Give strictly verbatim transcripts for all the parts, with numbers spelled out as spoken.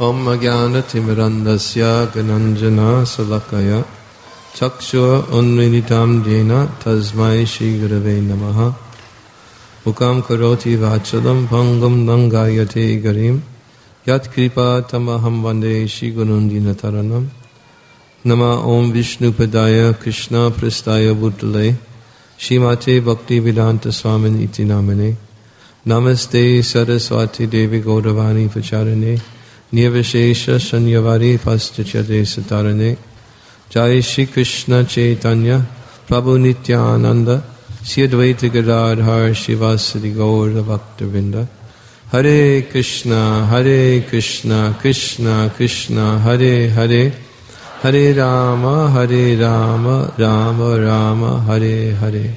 Om Ajnana Timirandasya Gananjana Salakaya Chakshur Unmilitam Jena Tasmai Shri Gurave Namaha Mukam Karoti Vachalam Bhangam Nangayate Garim Yat Kripa Tamaham Vande Shri Gurundina Taranam Nama Om Vishnu Padaya Krishna Prastaya Bhutale Shrimate Bhakti Vedanta Swamin Iti Namane Namaste Saraswati Devi Gaudavani Pacharane Nirvishesha Shanyavari Paschachade Satarane Jai Shri Krishna Chaitanya Prabhu Nityananda Shri Advaita Gadadhar Shivasadi Gaura Bhaktavinda Hare Krishna Hare Krishna Krishna Krishna Hare Hare Hare Rama Hare Rama Rama Rama Hare Hare.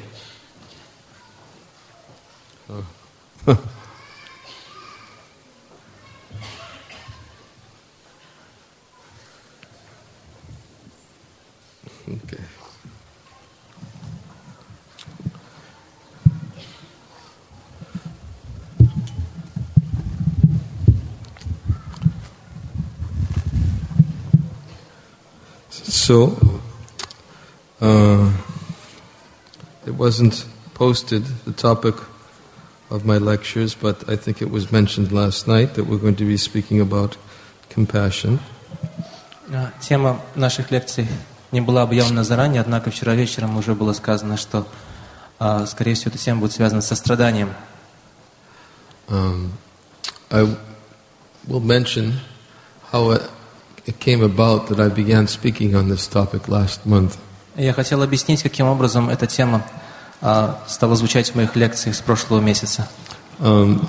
Oh. Okay. So, uh, it wasn't posted, the topic of my lectures, but I think it was mentioned last night that we're going to be speaking about compassion. Тема наших лекций не была объявлена заранее, однако вчера вечером уже было сказано, что, скорее всего, эта тема будет связана с состраданием. Um, I will mention how it, it came about that I began speaking on this topic last month. Я хотел объяснить, каким образом эта тема uh, стала звучать в моих лекциях с прошлого месяца. Um,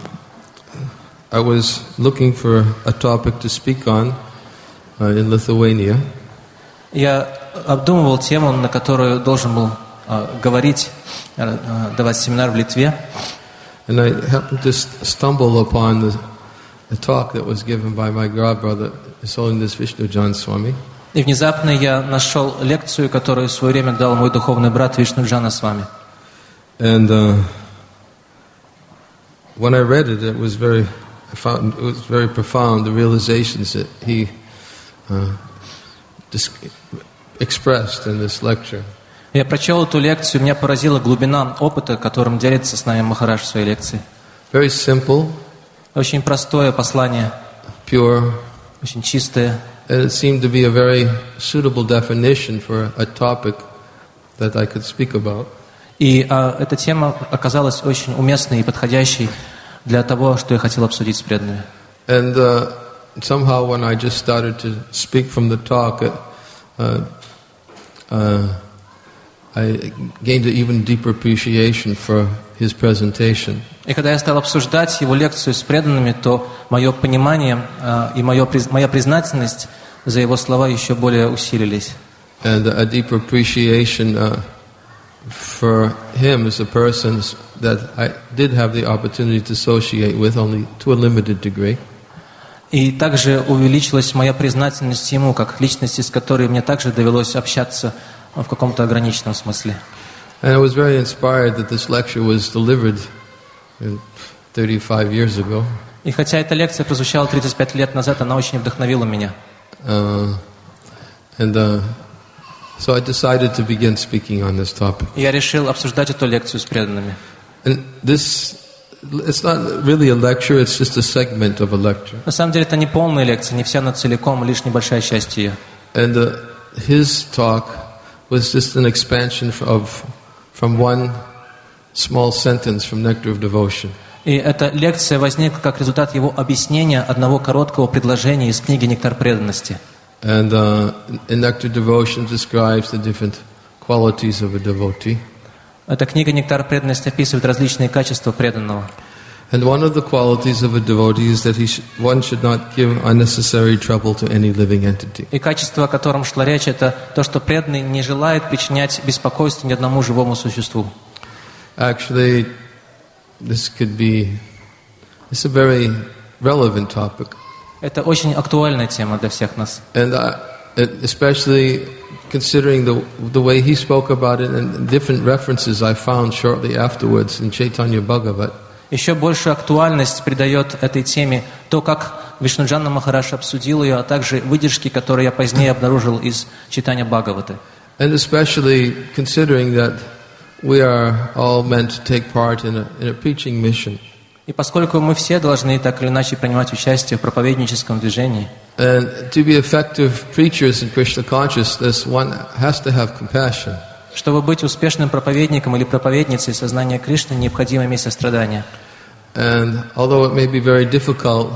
I was looking for a topic to speak on uh, in Lithuania. Я обдумывал тему, на которую должен был uh, говорить, uh, давать семинар в Литве. And I happened to stumble upon the, the talk that was given by my godbrother, His Holiness Vishnujan Swami. И внезапно я нашел лекцию, которую в свое время дал мой духовный брат Вишнуджана Свами. And uh, when I read it, it was very, I found it was very profound. The realizations that he uh, dis- expressed in this lecture. Я прочел эту лекцию, меня поразила глубина опыта, которым делится с нами Махарадж в своей лекции. Very simple. Очень простое послание. Pure. Очень чистое. And it seemed to be a very suitable definition for a topic that I could speak about. И а, эта тема оказалась очень уместной и подходящей для того, что я хотел обсудить с преданными. And uh, somehow when I just started to speak from the talk, uh, uh, I gained an even deeper appreciation for his presentation. И когда я стал обсуждать его лекцию с преданными, то мое понимание э, и мое, моя признательность за его слова еще более усилились. And a deeper appreciation uh, for him as a person that I did have the opportunity to associate with, only to a limited degree. И также увеличилась моя признательность ему, как личности, с которой мне также довелось общаться в каком-то ограниченном смысле. And I was very inspired that this lecture was delivered thirty-five years ago. И хотя эта лекция прозвучала тридцать пять лет назад, она очень вдохновила меня. Uh, and uh, so I decided to begin speaking on this topic. И я решил обсуждать эту лекцию с преданными. And this, it's not really a lecture; it's just a segment of a lecture. На самом деле это не полная лекция, не вся она целиком, лишь небольшая часть ее. And uh, his talk was just an expansion of from one small sentence from Nectar of Devotion. И эта лекция возникла как результат его объяснения одного короткого предложения из книги «Нектар преданности». And uh, in Nectar of Devotion describes the different qualities of a devotee. Эта книга «Нектар преданности» описывает различные качества преданного. And one of the qualities of a devotee is that he sh- one should not give unnecessary trouble to any living entity. И качество, о котором шла речь, это то, что преданный не желает причинять беспокойство ни одному живому существу. Actually, this could be, it's a very relevant topic. Это очень актуальная тема для всех нас. And I, especially considering the the way he spoke about it and different references I found shortly afterwards in Chaitanya Bhagavat. Еще большую актуальность придает этой теме то, как Вишнуджана Махарадж обсудил ее, а также выдержки, которые я позднее обнаружил из читания Бхагаваты. And especially considering that we are all meant to take part in a, in a preaching mission. И поскольку мы все должны так или иначе принимать участие в проповедническом движении, And to be effective preachers in Krishna consciousness, one has to have compassion. чтобы быть успешным проповедником или проповедницей сознания Кришны, необходимо иметь сострадание. And although it may be very difficult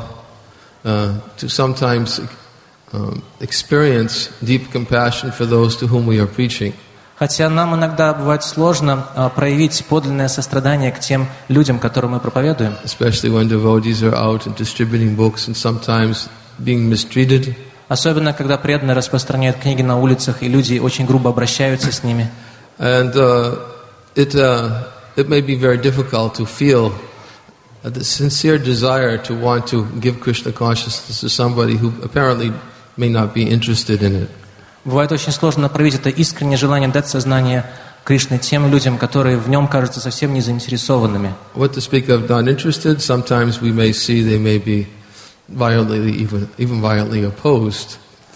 uh, to sometimes um, experience deep compassion for those to whom we are preaching, Хотя нам иногда бывает сложно а, проявить подлинное сострадание к тем людям, которым мы проповедуем, especially when devotees are out and distributing books and sometimes being mistreated. особенно когда преданные распространяют книги на улицах, и люди очень грубо обращаются с ними. And uh, it, uh, it may be very difficult to feel uh, the sincere desire to want to give Krishna consciousness to somebody who apparently may not be interested in it. Бывает очень сложно проявить это искреннее желание дать сознание Кришны тем людям, которые в нем кажутся совсем не заинтересованными. What to speak of not interested, sometimes we may see they may be violently, even, even violently opposed.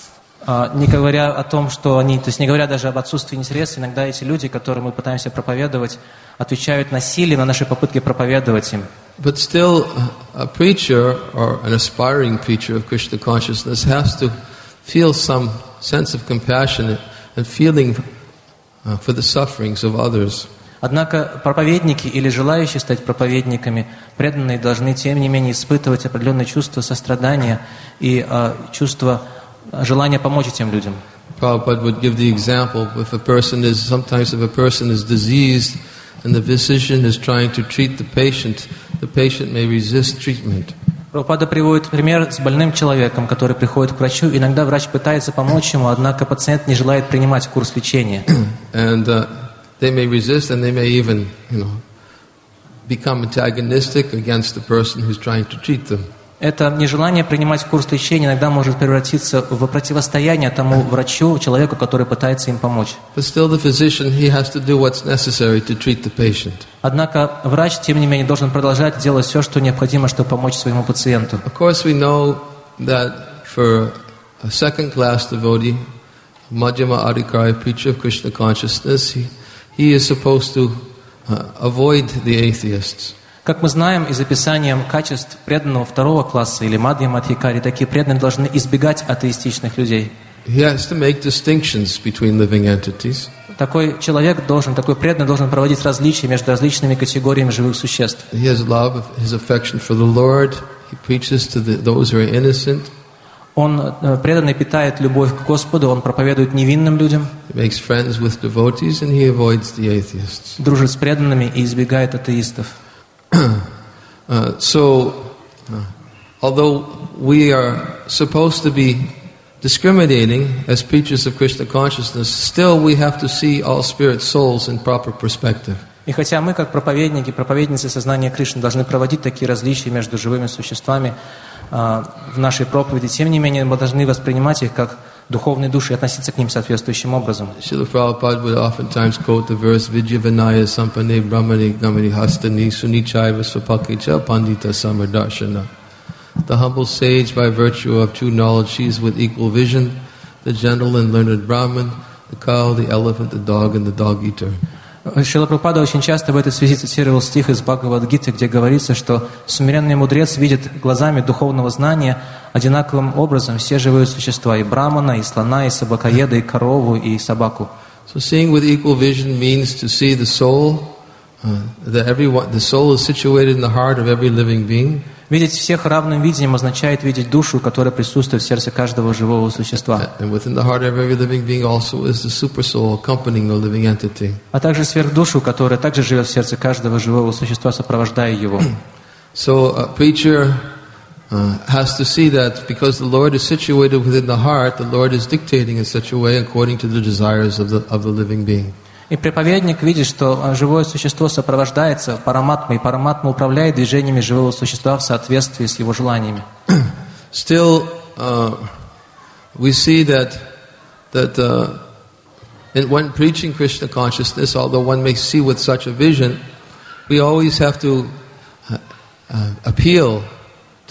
А, не говоря о том, что они, то есть не говоря даже об отсутствии интереса, иногда эти люди, которые мы пытаемся проповедовать, отвечают насилием на наши попытки проповедовать им. But still, a preacher or an aspiring preacher of Krishna consciousness has to feel some sense of compassion and feeling uh, for the sufferings of others. Однако проповедники или желающие стать проповедниками, преданные должны, тем не менее, испытывать определенное чувство сострадания и uh, чувство желания помочь этим людям. Prabhupada would give the example, if a person is, sometimes if a person is diseased and the physician is trying to treat the patient, the patient may resist treatment. Прабхупада приводит пример с больным человеком, который приходит к врачу. Иногда врач пытается помочь ему, однако пациент не желает принимать курс лечения. And uh, they may resist and they may even, you know, become antagonistic against the person who's trying to treat them. Это нежелание принимать курс лечения иногда может превратиться в противостояние тому врачу, человеку, который пытается им помочь. But still the physician, he has to do what's necessary to treat the patient. Однако врач, тем не менее, должен продолжать делать все, что необходимо, чтобы помочь своему пациенту. Of course we know that for a second-class devotee, Madhyama Adhikari, preacher of Krishna consciousness, he, he is supposed to uh, avoid the atheists. Как мы знаем из описания качеств преданного второго класса или Мадхьяма Адхикари, такие преданные должны избегать атеистичных людей. He has to make distinctions between living entities. Такой человек должен, такой преданный должен проводить различия между различными категориями живых существ. He has love, his affection for the Lord. He preaches to the, those who are innocent. Он, преданный, питает любовь к Господу, он проповедует невинным людям, He makes friends with devotees and he avoids the atheists. дружит с преданными и избегает атеистов. Uh, so, uh, although we are supposed to be discriminating as preachers of Krishna consciousness, still we have to see all spirit souls in proper perspective. И хотя мы, как проповедники, проповедницы сознания Кришны, должны проводить такие различия между живыми существами э, в нашей проповеди, тем не менее мы должны воспринимать их как духовные души и относиться к ним соответствующим образом. Srila Prabhupada would oftentimes quote the verse Vijyavanaya Sampane Brahmani Gamani Hastani Sunichaiva Swapakicha Pandita Samardarshana. The humble sage, by virtue of true knowledge, sees with equal vision the gentle and learned Brahman, the cow, the elephant, the dog, and the dog-eater. Шрила Прабхупада очень часто в этой связи цитировал стих из Бхагавад-гиты, где говорится, что смиренный мудрец видит глазами духовного знания одинаковым образом все живые существа, и брамана, и слона, и собакоеда, и корову, и собаку. So seeing with equal vision means to see the soul, uh, that everyone, the soul is situated in the heart of every living being. Видеть всех равным видением означает видеть душу, которая присутствует в сердце каждого живого существа. And within the heart of every living being also is the super soul accompanying the living entity. А также сверхдушу, которая также живет в сердце каждого живого существа, сопровождая его. So a preacher uh, has to see that because the Lord is situated within the heart, the Lord is dictating in such a way according to the desires of the, of the living being. И проповедник видит, что живое существо сопровождается параматмой, и параматма управляет движениями живого существа в соответствии с его желаниями. Still, uh, we see that that uh, in, when preaching Krishna consciousness, although one may see with such a vision, we always have to uh, uh, appeal to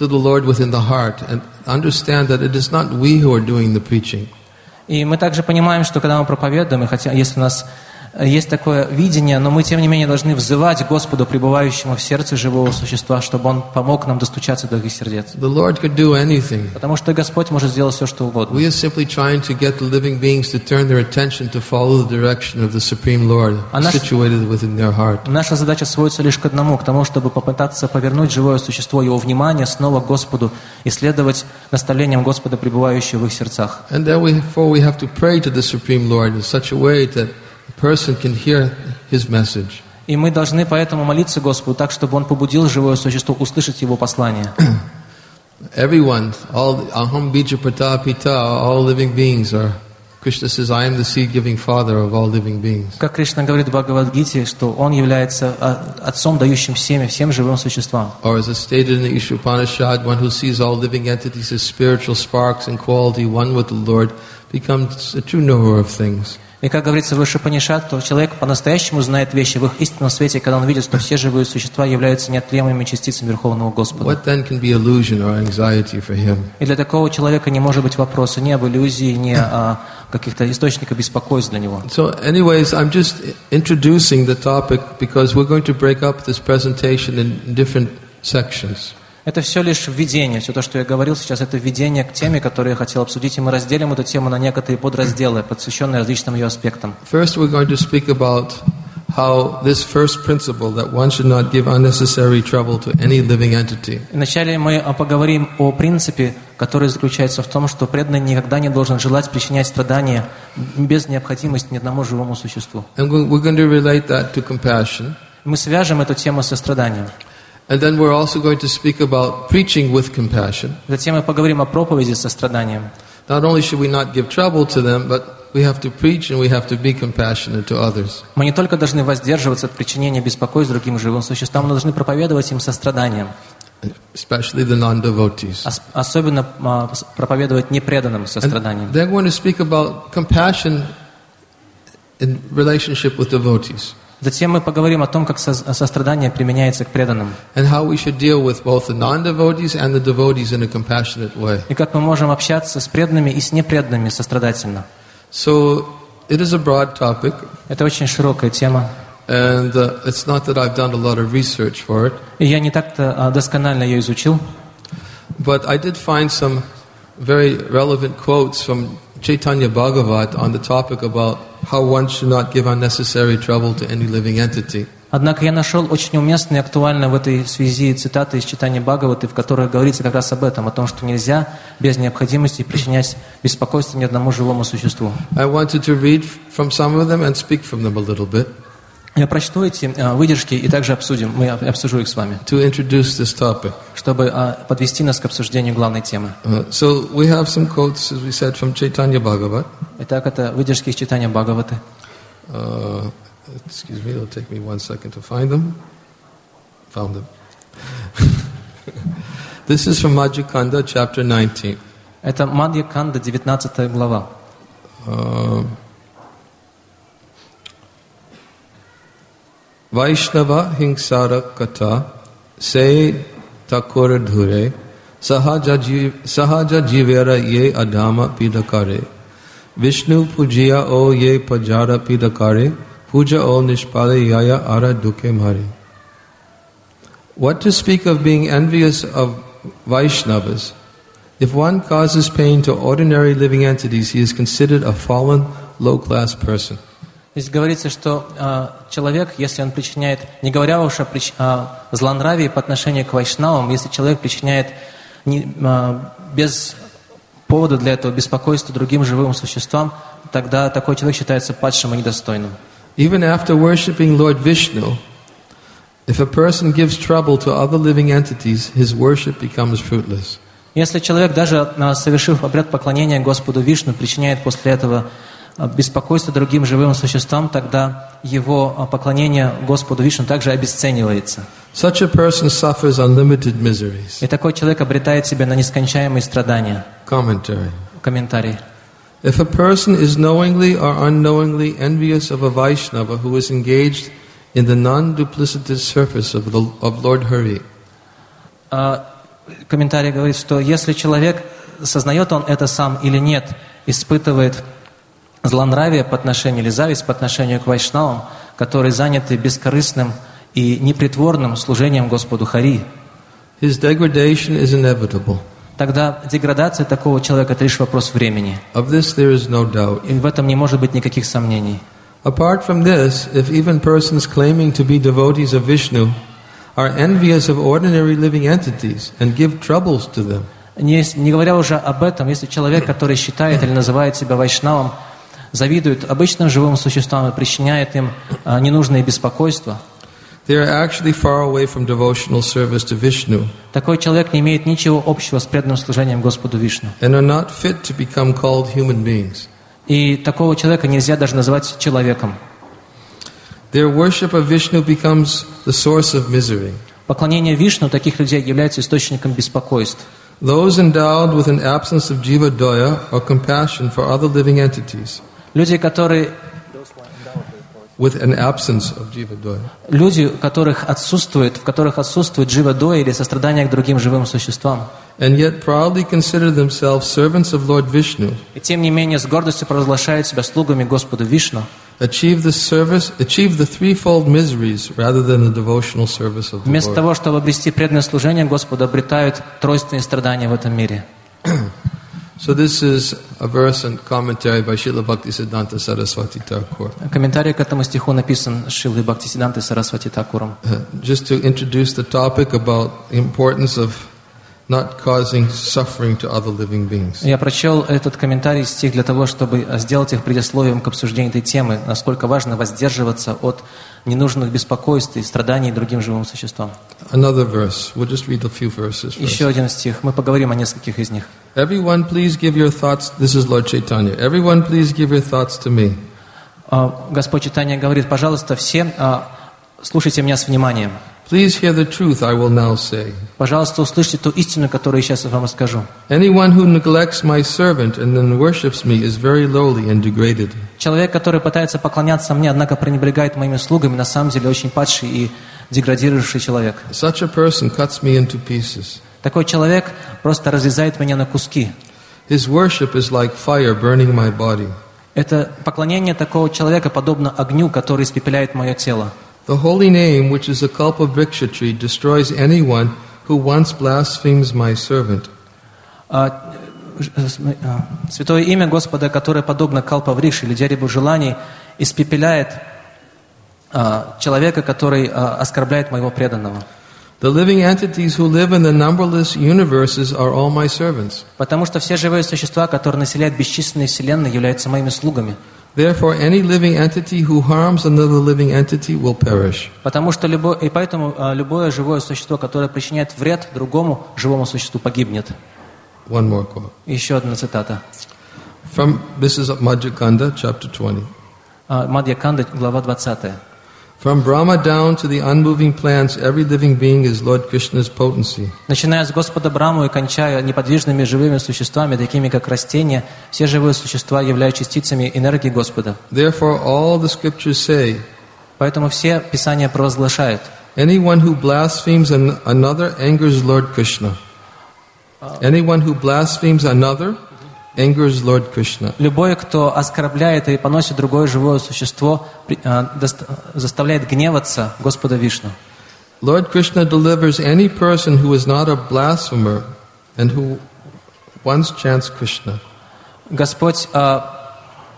to the Lord within the heart and understand that it is not we who are doing the preaching. И мы также понимаем, что когда мы проповедуем, и хотя если у нас есть такое видение, но мы тем не менее должны взывать Господу, пребывающему в сердце живого существа, чтобы Он помог нам достучаться до их сердец. The Lord could do anything. Потому что Господь может сделать все, что угодно. We are simply trying to get the living beings to turn their attention to follow the direction of the Supreme Lord, situated within their heart. Наша задача сводится лишь к одному, к тому, чтобы попытаться повернуть живое существо, его внимание снова к Господу и следовать наставлениям Господа, пребывающего в их сердцах. And therefore we have to pray to the Supreme Lord in such a way that the person can hear His message. И мы должны поэтому молиться Господу так, чтобы Он побудил живое существо услышать Его послание. Everyone, all aham bija prata pita, all living beings are. Krishna says, I am the seed-giving father of all living beings. Как Кришна говорит в Бхагавад-гите, что Он является отцом, дающим семя всем живым существам. Or as is stated in the Ishopanishad, one who sees all living entities as spiritual sparks in quality, one with the Lord, becomes a true knower of things. И как говорится в Ишупанишад, то человек по-настоящему знает вещи в их истинном свете, когда он видит, что все живые существа являются неотъемлемыми частицами Верховного Господа. What then can be illusion or anxiety for him? И для такого человека не может быть вопроса ни об иллюзии, ни о каких-то источниках беспокойств для него. So anyways, I'm just introducing the topic because we're going to break up this presentation in different sections. Это все лишь введение. Все то, что я говорил сейчас, это введение к теме, которую я хотел обсудить, и мы разделим эту тему на некоторые подразделы, посвященные различным ее аспектам. First, we're going to speak about how this first principle that one should not give unnecessary trouble to any living entity. Вначале мы поговорим о принципе, который заключается в том, что преданный никогда не должен желать причинять страдания без необходимости ни одному живому существу. And we're going to relate that to compassion. Мы свяжем эту тему со страданием. And then we're also going to speak about preaching with compassion. Затем мы поговорим о проповеди со страданием. Not only should we not give trouble to them, but we have to preach and we have to be compassionate to others. Мы не только должны воздерживаться от причинения беспокойств другим живым существам, но должны проповедовать им состраданием. Especially the non-devotees. Ос- особенно а, проповедовать непреданным состраданием. They're going to speak about compassion in relationship with devotees. Затем мы поговорим о том, как со- сострадание применяется к преданным. And how we should deal with both the non-devotees and the devotees in a compassionate way. И как мы можем общаться с преданными и с непреданными сострадательно. So it is a broad topic, Это очень широкая тема. and uh, it's not that I've done a lot of research for it, И я не так-то а, досконально ее изучил, but I did find some very relevant quotes from Chaitanya Bhagavat on the topic about how one should not give unnecessary trouble to any living entity. однако я нашел очень уместные и актуальные в этой связи цитаты из читания Бхагаваты, в которых говорится как раз об этом, о том, что нельзя без необходимости причинять беспокойство ни одному живому существу. I wanted to read from some of them and speak from them a little bit Я прочту эти а, выдержки и также обсудим, мы обсужу их с вами, to introduce this topic. чтобы а, подвести нас к обсуждению главной темы. Uh, so we have some quotes, as we said, from Chaitanya Bhagavat. Итак, это выдержки из читания Бхагаваты. Uh, excuse me, it'll take me one second to find them. Found them. This is from Madhyakanda, chapter nineteen. Это Мадья Канда, девятнадцатая глава. Uh, Vaishnava hingsara kata se takura dhure sahaja jiv, sahaja jivera ye adama pidakare Vishnu pujiya o ye pajara pidakare puja o nishpale yaya ara duke mare. What to speak of being envious of Vaishnavas? If one causes pain to ordinary living entities, he is considered a fallen, low-class person. Здесь говорится, что э, человек, если он причиняет, не говоря уж о, прич, о злонравии по отношению к вайшнавам, если человек причиняет не, э, без повода для этого беспокойства другим живым существам, тогда такой человек считается падшим и недостойным. Even after worshipping Lord Vishnu, if a person gives trouble to other living entities, his worship becomes fruitless. Если человек, даже э, совершив обряд поклонения Господу Вишну, причиняет после этого беспокойство другим живым существам, тогда его поклонение Господу Вишну также обесценивается. Such a person suffers unlimited miseries. И такой человек обретает себя на нескончаемые страдания. Commentary. Комментарий. If a person is knowingly or unknowingly envious of a Vaishnava who is engaged in the non-duplicitous service of, the, of Lord Hari, Uh, комментарий говорит, что если человек, сознает он это сам или нет, испытывает злонравие по отношению или зависть по отношению к вайшнавам, которые заняты бескорыстным и непритворным служением Господу Хари, his degradation is inevitable. тогда деградация такого человека – это лишь вопрос времени. Of this there is no doubt. И в этом не может быть никаких сомнений. Apart from this, if even persons claiming to be devotees of Vishnu are envious of ordinary living entities and give troubles to them, Не, не говоря уже об этом, если человек, который считает или называет себя вайшнавом, завидует обычным живым существам и причиняет им а, ненужные беспокойства, they are actually far away from devotional service to Vishnu такой человек не имеет ничего общего с преданным служением Господу Вишну. and are not fit to become called human beings. И такого человека нельзя даже назвать человеком. Their worship of Vishnu becomes the source of misery. Поклонение Вишну таких людей является источником беспокойств. Those endowed with an absence of jiva daya or compassion for other living entities, Люди, которые, with an absence of jiva daya, люди, у которых отсутствует, в которых отсутствует джива-доя или сострадание к другим живым существам, and yet proudly consider themselves servants of Lord Vishnu, и тем не менее с гордостью провозглашают себя слугами Господу Вишну, achieve the service, achieve the threefold miseries rather than the devotional service of the вместо Lord. того, чтобы обрести преданное служение Господу, обретают тройственные страдания в этом мире. So this is a verse and commentary by Srila Bhaktisiddhanta Saraswati Thakur. Комментарий к этому стиху написан Шрилой Бхактисиддхантой Сарасвати Thakуром. Uh, just to introduce the topic about the importance of not causing suffering to other living beings. Я прочел этот комментарий, стих, для того, чтобы сделать их предисловием к обсуждению этой темы, насколько важно воздерживаться от ненужных беспокойств и страданий другим живым существам. Another verse. We'll just read a few verses Еще first. один стих. Мы поговорим о нескольких из них. Everyone please give your thoughts, this is Lord Chaitanya, everyone please give your thoughts to me. А, Господь Чайтанья говорит: пожалуйста, все а, слушайте меня с вниманием. Please hear the truth I will now say. Пожалуйста, услышьте ту истину, которую я сейчас вам расскажу. Anyone who neglects my servant and then worships me is very lowly and degraded. Человек, который пытается поклоняться мне, однако пренебрегает моими слугами, на самом деле очень падший и деградировавший человек. Such a person cuts me into pieces. Такой человек просто разрезает меня на куски. His worship is like fire burning my body. Это поклонение такого человека подобно огню, который испепеляет мое тело. The holy name, which is a kalpavriksha tree, destroys anyone who once blasphemes my servant. А, а, Святое имя Господа, которое подобно калпаврикше или дереву желаний, испепеляет а, человека, который а, оскорбляет моего преданного. The living entities who live in the numberless universes are all my servants. Потому что все живые существа, которые населяют бесчисленные вселенные, являются моими слугами. Therefore, any living entity who harms another living entity will perish. Потому что любое, и поэтому а, любое живое существо, которое причиняет вред другому живому существу, погибнет. One more quote. Еще одна цитата. From, this is Madhya Kanda, chapter twenty. А, Мадья Канда, глава двадцатая. From Brahma down to the unmoving plants, every living being is Lord Krishna's potency. Начиная с Господа Браму и кончая неподвижными живыми существами, такими как растения, все живые существа являются частицами энергии Господа. Therefore, all the scriptures say, Поэтому все Писания провозглашают: anyone who blasphemes an, another angers Lord Krishna. Anyone who blasphemes another angers Lord Krishna. любой, кто оскорбляет и поносит другое живое существо, при- а, дост- заставляет гневаться Господа Вишну. Lord Krishna delivers any person who is not a blasphemer and who once chants Krishna. Господь а,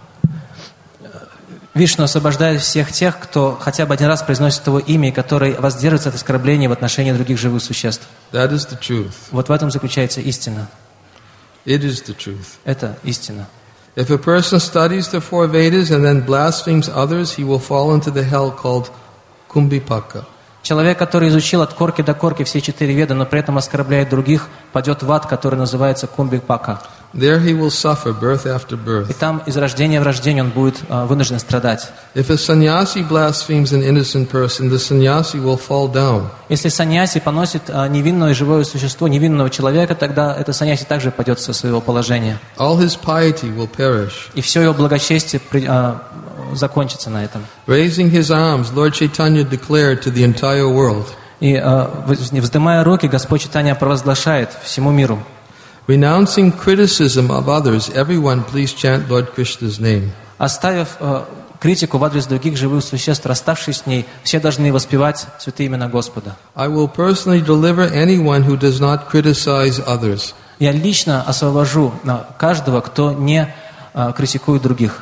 Вишну освобождает всех тех, кто хотя бы один раз произносит Его имя и который воздерживается от оскорблений в отношении других живых существ. That is the truth. Вот в этом заключается истина. It is the truth. Это истина. If a person studies the four Vedas and then blasphemes others, he will fall into the hell called Kumbhipaka. Человек, который изучил от корки до корки все четыре веда, но при этом оскорбляет других, падет в ад, который называется Кумбхипака. There he will suffer birth after И birth. там из рождения в рождение он будет а, вынужден страдать. If a sannyasi blasphemes an innocent person, the sannyasi will fall down. Если саньяси поносит а, невинное живое существо, невинного человека, тогда это саньяси также падет со своего положения. All his piety will perish. И все его благочестие при- а, закончится на этом. Raising his arms, Lord Chaitanya declared to the entire world, И И, вздымая руки, Господь читание провозглашает всему миру. Renouncing criticism of others, everyone please chant Lord Krishna's name. Оставив критику в адрес других живых существ, расставшись с ней, все должны воспевать святые имена Господа. I will personally deliver anyone who does not criticize others. Я лично освобожу каждого, кто не критикует других.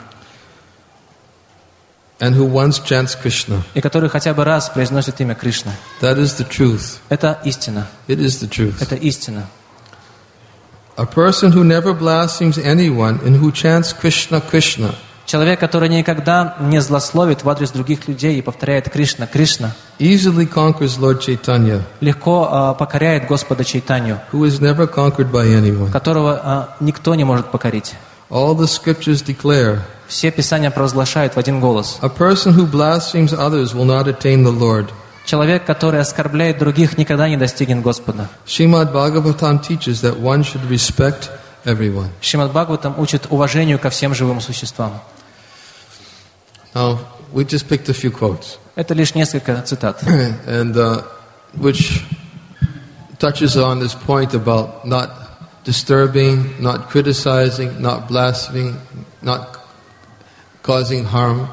And who once chants Krishna. И который хотя бы раз произносит имя Кришна. That is the truth. Это истина. It is the truth. Это истина. A person who never blasphemes anyone and who chants Krishna, Krishna. Человек, который никогда не злословит в адрес других людей и повторяет Кришна, Кришна, easily conquers Lord Chaitanya, легко uh, покоряет Господа Чайтанью, who is never conquered by anyone. Которого uh, никто не может покорить. All the scriptures declare. Все писания провозглашают в один голос. A person who blasphemes others will not attain the Lord. Человек, который оскорбляет других, никогда не достигнет Господа. Srimad Bhagavatam teaches that one should respect everyone. Шримад Бхагаватам учит уважению ко всем живым существам. Now, we just picked a few quotes. Это лишь несколько цитат. And uh, which touches on this point about not disturbing, not criticizing, not blaspheming, not causing harm.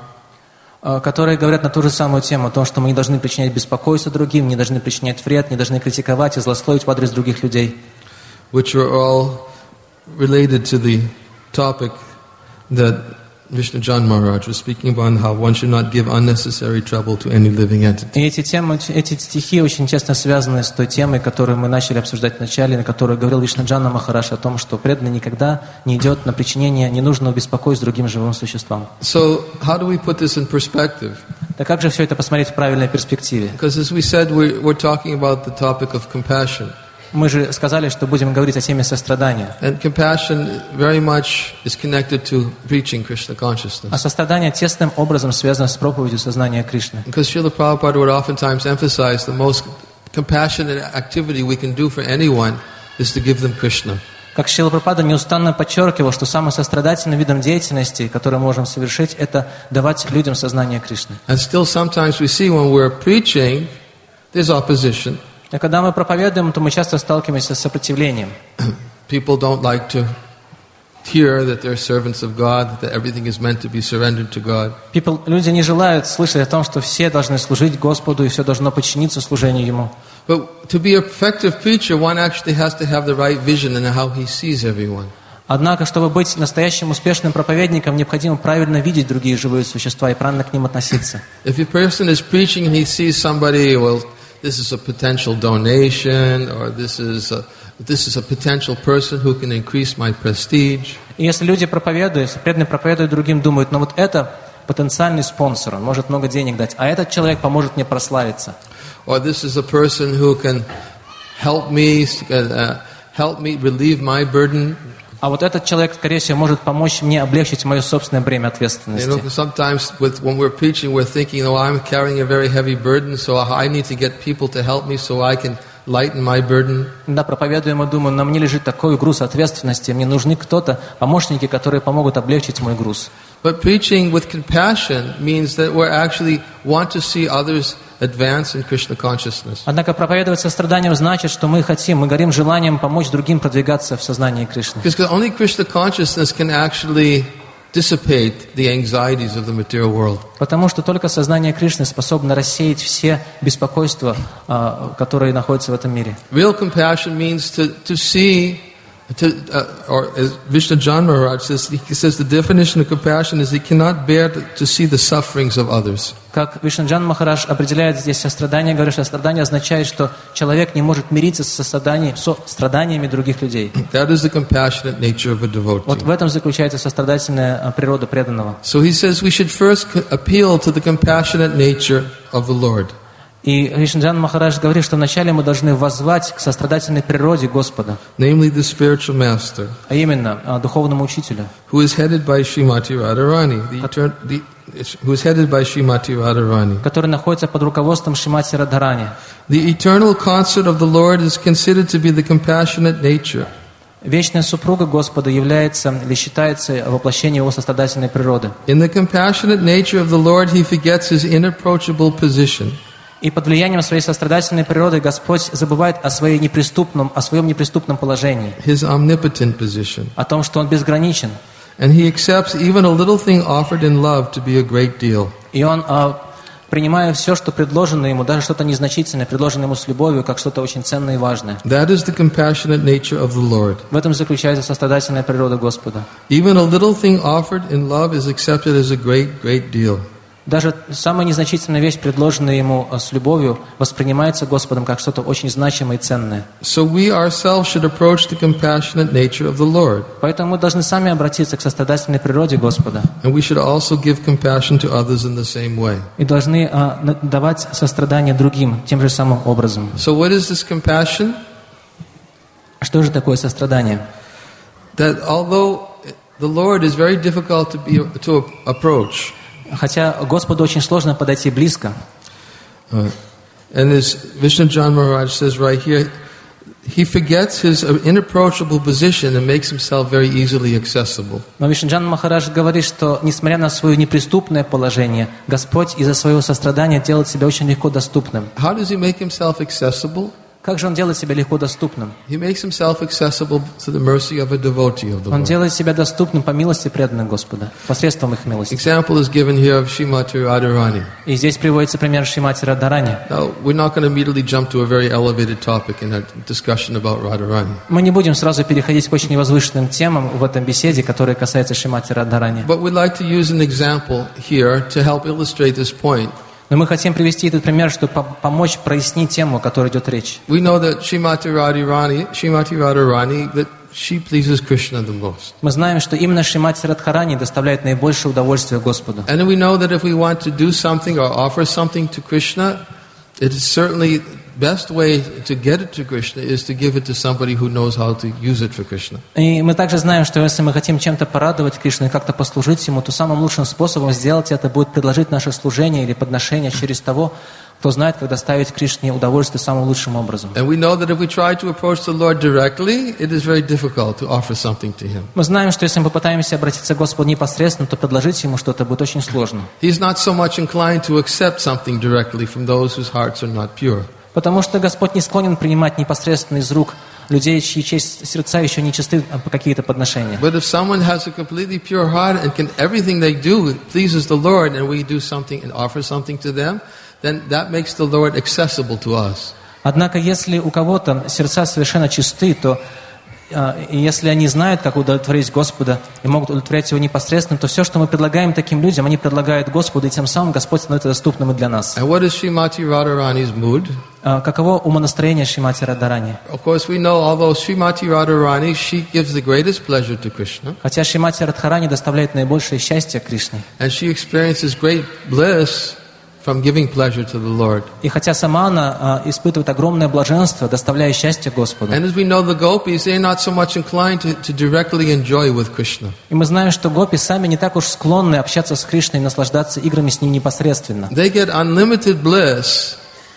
Которые говорят на ту же самую тему, о том, что мы не должны причинять беспокойство другим, не должны причинять вред, не должны критиковать и злословить в адрес других людей. Which are all related to the topic that Vishnujan Maharaj was speaking about, how one should not give unnecessary trouble to any living entity. И эти темы, эти стихи очень тесно связаны с той темой, которую мы начали обсуждать в начале, на которой говорил Вишнаджана Махарадж о том, что преданный никогда не идет на причинение ненужного беспокойства другим живым существам. So, how do we put this in perspective? Так как же все это посмотреть в правильной перспективе? Because as we said, we're, we're talking about the topic of compassion. Мы же сказали, что будем говорить о теме сострадания. And compassion very much is connected to preaching Krishna consciousness. А сострадание тесным образом связано с проповедью сознания Кришны. Because Srila Prabhupada would oftentimes emphasize the most compassionate activity we can do for anyone is to give them Krishna. Как Шрила Прабхупада неустанно подчеркивал, что самым сострадательным видом деятельности, который мы можем совершить, это давать людям сознание Кришны. And still sometimes we see when we're preaching, there's opposition. И когда мы проповедуем, то мы часто сталкиваемся с сопротивлением. People don't like to hear that they're servants of God, that everything is meant to be surrendered to God. People, люди не желают слышать о том, что все должны служить Господу и все должно подчиниться служению Ему. But to be an effective preacher, one actually has to have the right vision in how he sees everyone. Однако, чтобы быть настоящим успешным проповедником, необходимо правильно видеть другие живые существа и правильно к ним относиться. If a person is preaching and he sees somebody, well, this is a potential donation, or this is a, this is a potential person who can increase my prestige. И если люди проповедуют, если преданные проповедуют другим, думают, ну вот это потенциальный спонсор, он может много денег дать, а этот человек поможет мне прославиться. Or this is a person who can help me, uh, help me relieve my burden. А вот этот человек, скорее всего, может помочь мне облегчить мое собственное бремя ответственности. You know, sometimes with, when we're preaching, we're thinking, oh, I'm carrying a very heavy burden, so I need to get people to help me so I can lighten my burden. Да, проповедуем и думаем, на мне лежит такой груз ответственности, мне нужны кто-то, помощники, которые помогут облегчить мой груз. But preaching with compassion means that we actually want to see others advance in Krishna consciousness. Однако проповедовать состраданием значит, что мы хотим, мы горим желанием помочь другим продвигаться в сознании Кришны. Because only Krishna consciousness can actually dissipate the anxieties of the material world. Потому что только сознание Кришны способно рассеять все беспокойства, которые находятся в этом мире. Real compassion means to to see To, uh, or as Vishnujan Maharaj says, he says the definition of compassion is he cannot bear to, to see the sufferings of others. Как Вишнаджан Махарадж определяет здесь сострадание, говорит, что сострадание означает, что человек не может мириться со страданиями, со страданиями других людей. That is the compassionate nature of a devotee. Вот в этом заключается сострадательная природа преданного. So he says we should first appeal to the compassionate nature of the Lord. И Вишнаджан Махарадж говорит, что вначале мы должны воззвать к сострадательной природе Господа, namely the spiritual master, а именно духовному учителю, who is headed by Srimati Radharani, the etern- the, who is headed by Srimati Radharani, который находится под руководством Шримати Радхарани. The eternal consort of the Lord is considered to be the compassionate nature. Вечная супруга Господа является или считается воплощением его сострадательной природы. In the compassionate nature of the Lord, he forgets his inapproachable position. И под влиянием своей сострадательной природы Господь забывает о, своей неприступном, о своем неприступном положении, His omnipotent position. о том, что Он безграничен. And He accepts even a little thing offered in love to be a great deal. И Он, а, принимая все, что предложено Ему, даже что-то незначительное, предложено Ему с любовью, как что-то очень ценное и важное. That is the compassionate nature of the Lord. В этом заключается сострадательная природа Господа. Even a little thing offered in love is accepted as a great, great deal. Даже самая незначительная вещь, предложенная Ему с любовью, воспринимается Господом как что-то очень значимое и ценное. So we ourselves should approach the compassionate nature of the Lord. Поэтому мы должны сами обратиться к сострадательной природе Господа. And we should also give compassion to others in the same way. И должны а, давать сострадание другим тем же самым образом. So what is this compassion? Что же такое сострадание? That although the Lord is very difficult to be to approach, Хотя Господу очень сложно подойти близко. uh, and as Vishnujan Maharaj says right here, he forgets his inapproachable position and makes himself very easily accessible. Но Вишнуджан Махарадж говорит, что несмотря на свое неприступное положение, Господь из-за своего сострадания делает себя очень легко доступным. How does he make himself accessible? Как же Он делает себя легко доступным? He makes himself accessible to the mercy of a devotee of the Он Lord. делает себя доступным по милости преданных Господа, посредством их милости. Example is given here of Srimati Radharani. И здесь приводится пример Шримати Радхарани. Now, we're not going to immediately jump to a very elevated topic in our discussion about Radharani. Мы не будем сразу переходить к очень возвышенным темам в этом беседе, которые касаются Шримати Радхарани. But we'd like to use an example here to help illustrate this point. Но мы хотим привести этот пример, чтобы помочь прояснить тему, о которой идет речь. We know that Srimati Radharani, Srimati Radharani, that she pleases Krishna the most. Мы знаем, что именно Шримати Радхарани доставляет наибольшее удовольствие Господу. And we know that if we want to do something or offer something to Krishna, it is certainly best way to get it to Krishna is to give it to somebody who knows how to use it for Krishna. И мы также знаем, что если мы хотим чем-то порадовать Кришну и как-то послужить Ему, то самым лучшим способом сделать это будет предложить наше служение или подношение через того, кто знает, как доставить Кришне удовольствие самым лучшим образом. And we know that if we try to approach the Lord directly, it is very difficult to offer something to Him. Мы знаем, что если мы попытаемся обратиться к Господу непосредственно, то предложить Ему что-то будет очень сложно. He's not so much inclined to accept something directly from those whose hearts are not pure. Потому что Господь не склонен принимать непосредственно из рук людей, чьи честь, сердца еще не чисты по какие-то подношения. But if someone has a completely pure heart and can everything they do pleases the Lord, and we do something and offer something to them, then that makes the Lord accessible to us. Однако, если у кого-то сердца совершенно чисты, то и если они знают, как удовлетворить Господа и могут удовлетворять Его непосредственно, то все, что мы предлагаем таким людям, они предлагают Господу, и тем самым Господь становится доступным и для нас. And what is Srimati Radharani's mood? Каково умонастроение Шримати Радхарани? Of course, we know, although Srimati Radharani, she gives the greatest pleasure to Krishna. Хотя Шримати Радхарани доставляет наибольшее счастье Кришне. And she experiences great bliss from giving pleasure to the Lord. И хотя сама она испытывает огромное блаженство, доставляя счастье Господу. And as we know, the gopis, they're not so much inclined to, to directly enjoy with Krishna. И мы знаем, что гопи сами не так уж склонны общаться с Кришной и наслаждаться играми с Ним непосредственно. They get unlimited bliss.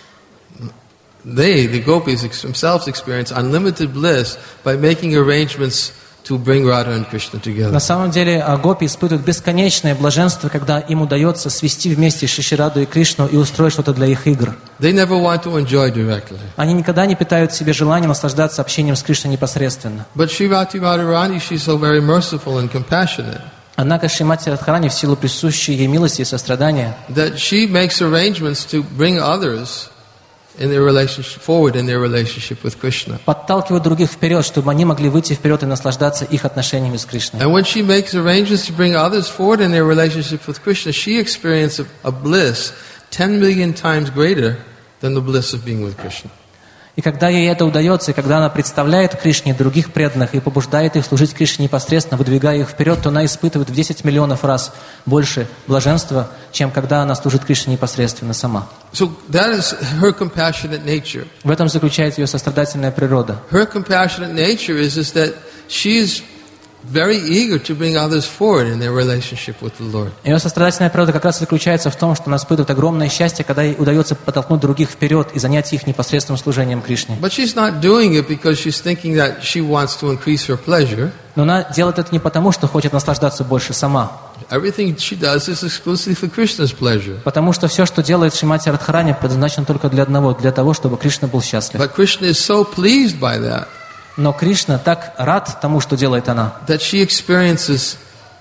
They, the gopis themselves, experience unlimited bliss by making arrangements to bring Radha and Krishna together. На самом деле гопи испытывают бесконечное блаженство, когда им удается свести вместе Шиши Раду и Кришну и устроить что-то для их игр. They never want to enjoy directly. Они никогда не питают в себе желания наслаждаться общением с Кришной непосредственно. But Srimati Radharani, she's so very merciful and compassionate. Однако Шримати Радхарани в силу присущей ей милости и сострадания, that she makes arrangements to bring others in their relationship forward in their relationship with Krishna. подталкивают других вперед, чтобы они могли выйти вперед и наслаждаться их отношениями с Кришной. And when she makes arrangements to bring others forward in their relationship with Krishna, she experiences a, a bliss ten million times greater than the bliss of being with Krishna. И когда ей это удается, и когда она представляет Кришне других преданных и побуждает их служить Кришне непосредственно, выдвигая их вперед, то она испытывает в десять миллионов раз больше блаженства, чем когда она служит Кришне непосредственно сама. So that is her compassionate nature. В этом заключается ее сострадательная природа. Her compassionate nature is, is that she is very eager to bring others forward in their relationship with the Lord. Ее сострадательная природа как раз заключается в том, что она испытывает огромное счастье, когда ей удается подтолкнуть других вперед и занять их непосредственным служением Кришне. But she's not doing it because she's thinking that she wants to increase her pleasure. Но она делает это не потому, что хочет наслаждаться больше сама. everything she does is exclusively for Krishna's pleasure. Потому что все, что делает Шримати Радхарани, предназначено только для одного, для того, чтобы Кришна был счастлив. But Krishna is so pleased by that. Но Кришна так рад тому, что делает она, That she experiences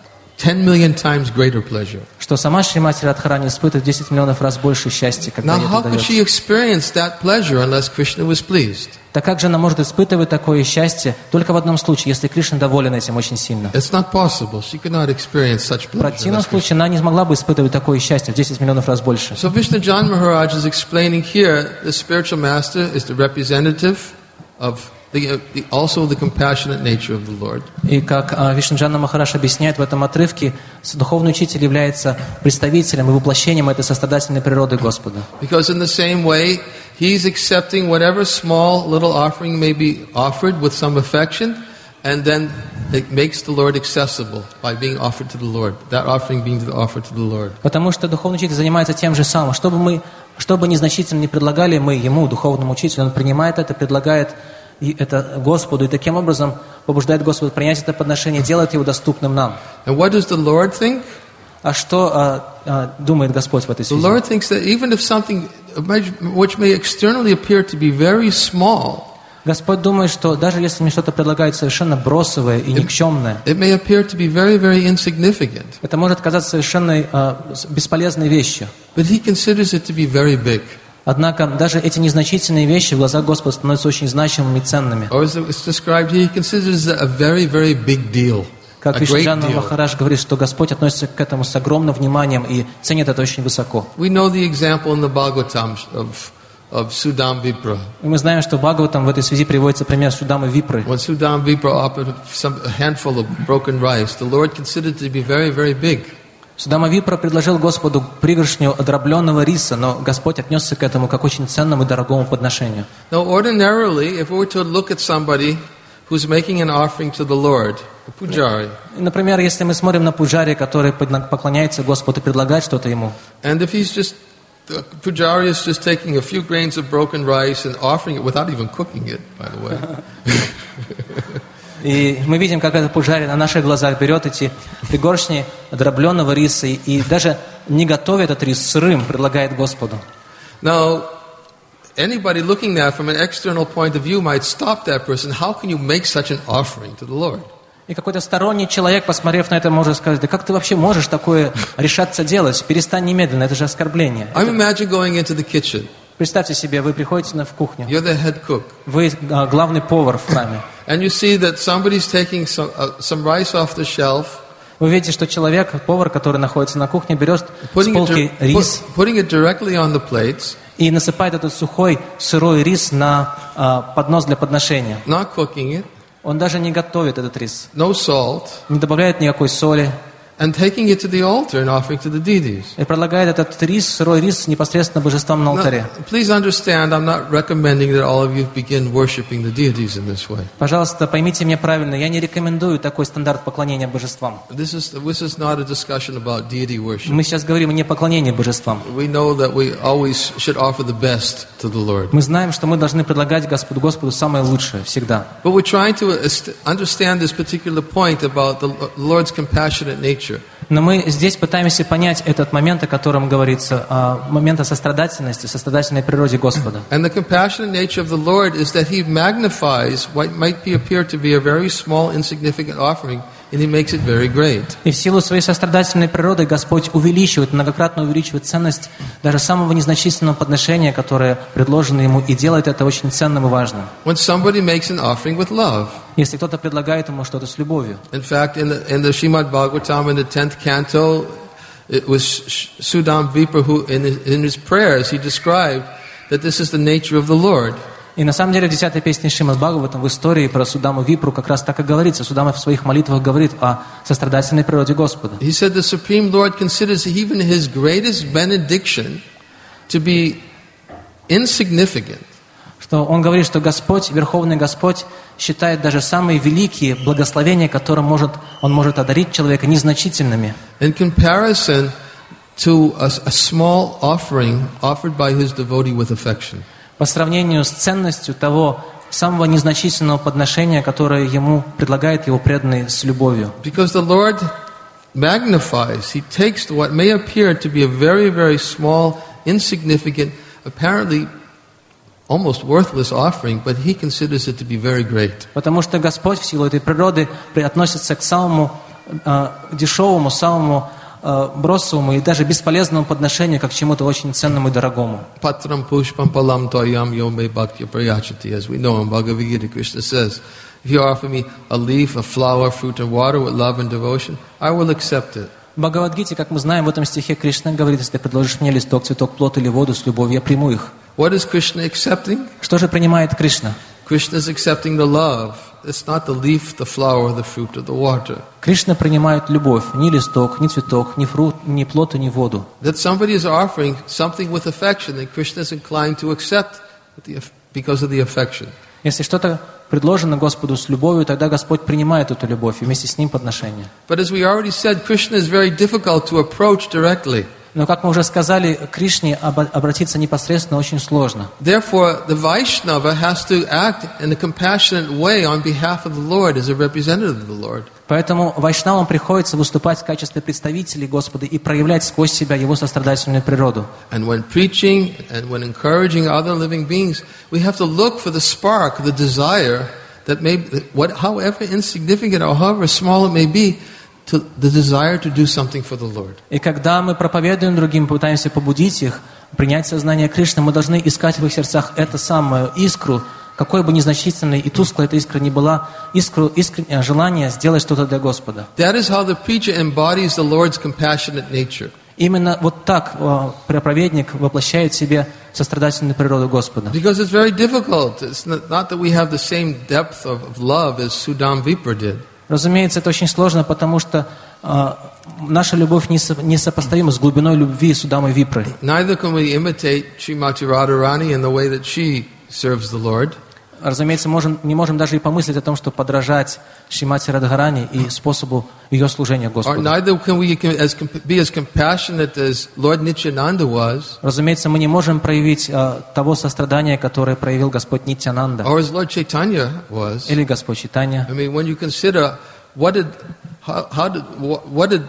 ten million times greater pleasure. что сама Шримати Радхарани испытывает десять миллионов раз больше счастья, когда Now, ей how это could дается. she experience that pleasure unless Krishna was pleased? Так как же она может испытывать такое счастье только в одном случае, если Кришна доволен этим очень сильно? It's not possible. She could not experience such В pleasure. противном unless Krishna- случае она не смогла бы испытывать такое счастье в десять миллионов раз больше. So Vishnujan Maharaj is explaining here the spiritual master is the representative of the, uh, the also the compassionate nature of the Lord. И как а, Вишнуджана Махарадж объясняет в этом отрывке, с- духовный учитель является представителем и воплощением этой сострадательной природы Господа. Because in the same way, he's accepting whatever small little offering may be offered with some affection, and then it makes the Lord accessible by being offered to the Lord. That offering being offered to the Lord. Потому что духовный учитель занимается тем же самым. Что бы мы, что бы незначительно не предлагали мы ему, духовному учителю, он принимает это, предлагает и это Господу, и таким образом побуждает Господа принять это подношение, делает его доступным нам. And what does the Lord think? А что а, а, думает Господь в этой The связи? Lord thinks that even if something which may externally appear to be very small, Господь думает, что даже если мне что-то предлагают совершенно бросовое и никчемное, it may appear to be very, very insignificant, это может казаться совершенно а, с- бесполезной вещью. but he considers it to be very big. Однако даже эти незначительные вещи в глазах Господа становятся очень значимыми и ценными. Or as it's described here, he considers it a very, very big deal, Как a great Вишнуджана deal. Махарадж говорит, что Господь относится к этому с огромным вниманием и ценит это очень высоко. We know the example in the Bhagavatam of, of Sudam Vipra. И мы знаем, что в Бхагаватам в этой связи приводится пример Судамы Випры. When Sudam Vipra offered some, a handful of broken rice, the Lord considered it to be very, very big. Судама Випра предложил Господу пригоршню одробленного риса, но Господь отнесся к этому как очень ценному и дорогому подношению. Now, ordinarily, if we were to look at somebody who's making an offering to the Lord, a pujari, И, например, если мы смотрим на пуджари, который подна- поклоняется Господу и предлагает что-то ему, and if he's just, the pujari is just taking a few grains of broken rice and offering it without even cooking it, by the way. и мы видим, как этот пуджари на наших глазах берет эти пригоршни дробленого риса и, и даже не готовя этот рис сырым, предлагает Господу. Now, anybody looking at that from an external point of view might stop that person. How can you make such an offering to the Lord? И какой-то сторонний человек, посмотрев на это, может сказать: да как ты вообще можешь такое решаться делать? Перестань немедленно, это же оскорбление. I imagine going into the kitchen. Представьте себе, вы приходите на- в кухню, You're the head cook. вы а, главный повар в храме. And you see that somebody's taking some, uh, some rice off the shelf, Вы видите, что человек, повар, который находится на кухне, берет с putting it, полки dir- рис put- putting it directly on the plates, и насыпает этот сухой, сырой рис на а, поднос для подношения. not cooking it, Он даже не готовит этот рис, no salt, не добавляет никакой соли, and taking it to the altar and offering to the deities. и предлагает этот рис, сырой рис, непосредственно божествам на Now, алтаре. please understand, I'm not recommending that all of you begin worshiping the deities in this way. Пожалуйста, поймите меня правильно, я не рекомендую такой стандарт поклонения божествам. This is, this is not a discussion about deity worship. Мы сейчас говорим не о поклонении божествам. We know that we always should offer the best to the Lord. Мы знаем, что мы должны предлагать Господу, Господу самое лучшее всегда. But we're trying to est- understand this particular point about the Lord's compassionate nature. Но мы здесь пытаемся понять этот момент, о котором говорится, а, момент о сострадательности, сострадательной природе Господа. And the compassionate nature of the Lord is that He magnifies what might be appear to be a very small, insignificant offering, and He makes it very great. И в силу своей сострадательной природы Господь увеличивает, многократно увеличивает ценность даже самого незначительного подношения, которое предложено Ему, и делает это очень ценным и важным. When somebody makes an offering with love. Если кто-то предлагает Ему что-то с любовью. In fact, in the, in the Srimad Bhagavatam, in the tenth canto, it was Sh- Sudam Vipra who, in his, in his prayers, he described that this is the nature of the Lord. И на самом деле в десятой песне Шримад Бхагаватам в истории про Судаму Випру как раз так и говорится. Судама в своих молитвах говорит о сострадательной природе Господа. He said the Supreme Lord considers even his greatest benediction to be insignificant. Что он говорит, что Господь, Верховный Господь, считает даже самые великие благословения, которым может, он может одарить человека, незначительными. In comparison to a, a small offering offered by his devotee with affection. По сравнению с ценностью того самого незначительного подношения, которое ему предлагает его преданный с любовью. Because the Lord magnifies, he takes what may appear to be a very, very small, insignificant, apparently almost worthless offering, but he considers it to be very great. Потому что Господь в силу этой природы относится к самому э, дешевому, самому э, бросовому и даже бесполезному подношению, как к чему-то очень ценному и дорогому. Patram pushpam palam toyam yome bhaktya prayachati. As we know in Bhagavad Gita, Krishna says, if you offer me a leaf, a flower, fruit, and water with love and devotion, I will accept it. В Бхагавад-гите, как мы знаем, в этом стихе Кришна говорит: если ты предложишь мне листок, цветок, плод или воду, с любовью я приму их. What is Krishna accepting? Что же принимает Кришна? Krishna is accepting the love. It's not the leaf, the flower, the fruit, or the water. Кришна принимает любовь, ни листок, ни цветок, ни фрукт, ни плод, ни воду. That somebody is offering something with affection, that Krishna is inclined to accept because of the affection. Если что-то предложено Господу с любовью, тогда Господь принимает эту любовь и вместе с ним подношение. But as we already said, Krishna is very difficult to approach directly. Но, как мы уже сказали, к Кришне обратиться непосредственно очень сложно. Therefore, the Vaishnava has to act in a compassionate way on behalf of the Lord as a representative of the Lord. Поэтому вайшнавам приходится выступать в качестве представителей Господа и проявлять сквозь себя Его сострадательную природу. And when preaching and when encouraging other living beings, we have to look for the spark, the desire that may, what, however insignificant or however small it may be, to the desire to do something for the Lord. И когда мы проповедуем другим, пытаемся побудить их принять сознание Кришны, мы должны искать в их сердцах эту самую искру, какой бы незначительной и тусклой эта искра ни была, искру, искреннее желание сделать что-то для Господа. That is how the preacher embodies the Lord's compassionate nature. Именно вот так проповедник воплощает в себе сострадательную природу Господа. Because it's very difficult. It's not, not that we have the same depth of, of love as Sudam Vipra did. Разумеется, это очень сложно, потому что э, наша любовь не, со, не сопоставима с глубиной любви Судамы Випры. Neither can we imitate Srimati Radharani in the way that she serves the Lord. Разумеется, можем, не можем даже и помыслить о том, что подражать Шримати Радхарани и способу ее служения Господу. Or neither can we as, be as compassionate as Lord Nityananda was. Разумеется, мы не можем проявить э, того сострадания, которое проявил Господь Нитьянанда. Or as Lord Chaitanya was. Или Господь Чайтанья. I mean, when you consider what did, how, how did, what, what did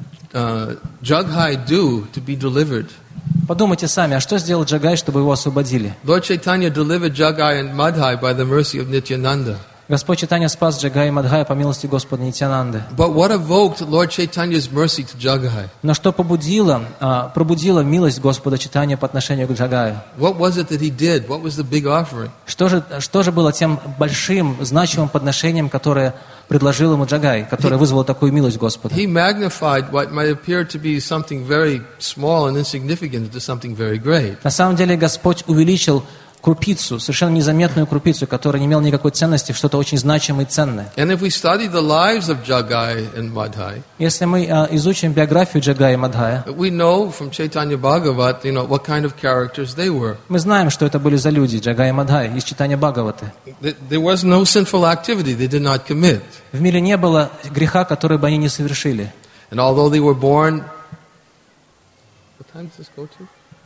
uh, Jaghai do to be delivered? Подумайте сами, а что сделал Джагай, чтобы его освободили? Lord Chaitanya delivered Jaghai and Madhai by the mercy of Nityananda. Господь Чайтанья спас Джагая и Мадхая по милости Господа Нитьянанды. But what evoked Lord Chaitanya's mercy to Jaghai? Но что побудило, пробудило милость Господа Чайтанья по отношению к Джагаю? What was it that he did? What was the big offering? Что же, что же было тем большим, значимым подношением, которое предложил ему Джагай, которое вызвало такую милость Господа? He magnified what might appear to be something very small and insignificant into something very great. На самом деле Господь увеличил крупицу, совершенно незаметную крупицу, которая не имела никакой ценности, в что-то очень значимое и ценное. And if we study the lives of Jagai and Madhai, если мы uh, изучим биографию Джагая и Мадхая, we know from Chaitanya Bhagavat, you know, what kind of characters they were. Мы знаем, что это были за люди, Джагай и Мадхай, из читания Бхагаваты. There was no sinful activity they did not commit. В мире не было греха, который бы они не совершили. And although they were born, what time does this go to?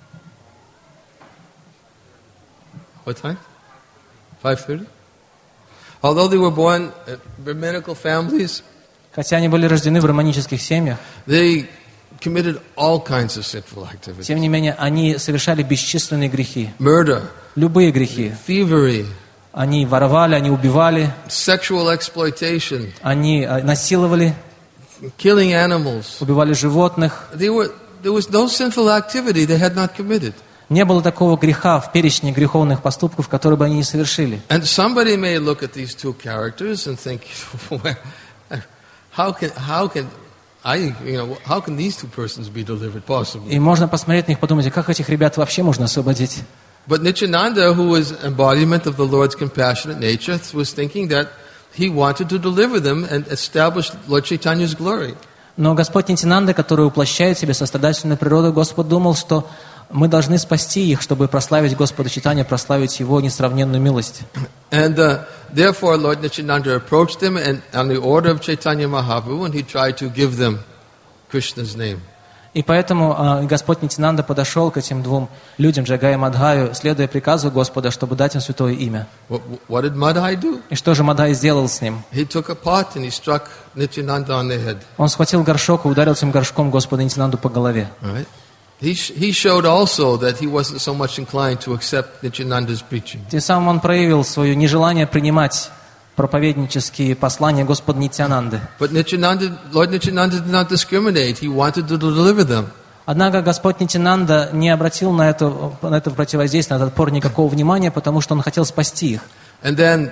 What time? five thirty? Although they were born in Brahminical families, хотя они были рождены в романических семьях, they committed all kinds of sinful activities. Тем не менее, они совершали бесчисленные грехи. Murder, любые грехи. Thievery, они воровали, они убивали, sexual exploitation, они насиловали, killing animals. убивали животных. They were, there was no sinful activity they had not committed. Не было такого греха в перечне греховных поступков, которые бы они не совершили. And somebody may look at these two characters and think, how can, how can, I, you know, how can these two persons be delivered possibly? И можно посмотреть на них, подумать, как этих ребят вообще можно освободить. But Nityananda, who was embodiment of the Lord's compassionate nature, was thinking that he wanted to deliver them and establish Lord Chaitanya's glory. Но Господь Нитьянанда, который воплощает в себе сострадательную природу, Господь думал, что мы должны спасти их, чтобы прославить Господа Чайтанью, прославить Его несравненную милость. And uh, therefore, Lord Nityananda approached them and on the order of Chaitanya Mahaprabhu, and he tried to give them Krishna's name. И поэтому а, Господь Нитянанда подошел к этим двум людям, Джагай и Мадхаю, следуя приказу Господа, чтобы дать им святое имя. What, what did Madhai do? И что же Мадхай сделал с ним? He took a pot and he struck Nityananda on the head. Он схватил горшок и ударил этим горшком Господа Нитянанду по голове. Right? He, sh- he showed also that he wasn't so much inclined to accept Nityananda's preaching. Тем самым он проявил свое нежелание принимать проповеднические послания Господа Нитянанды. But Nityananda, Lord Nityananda did not discriminate. He wanted to deliver them. Однако Господь Нитянанда не обратил на это, на это противодействие, на этот пор никакого внимания, потому что Он хотел спасти их. And then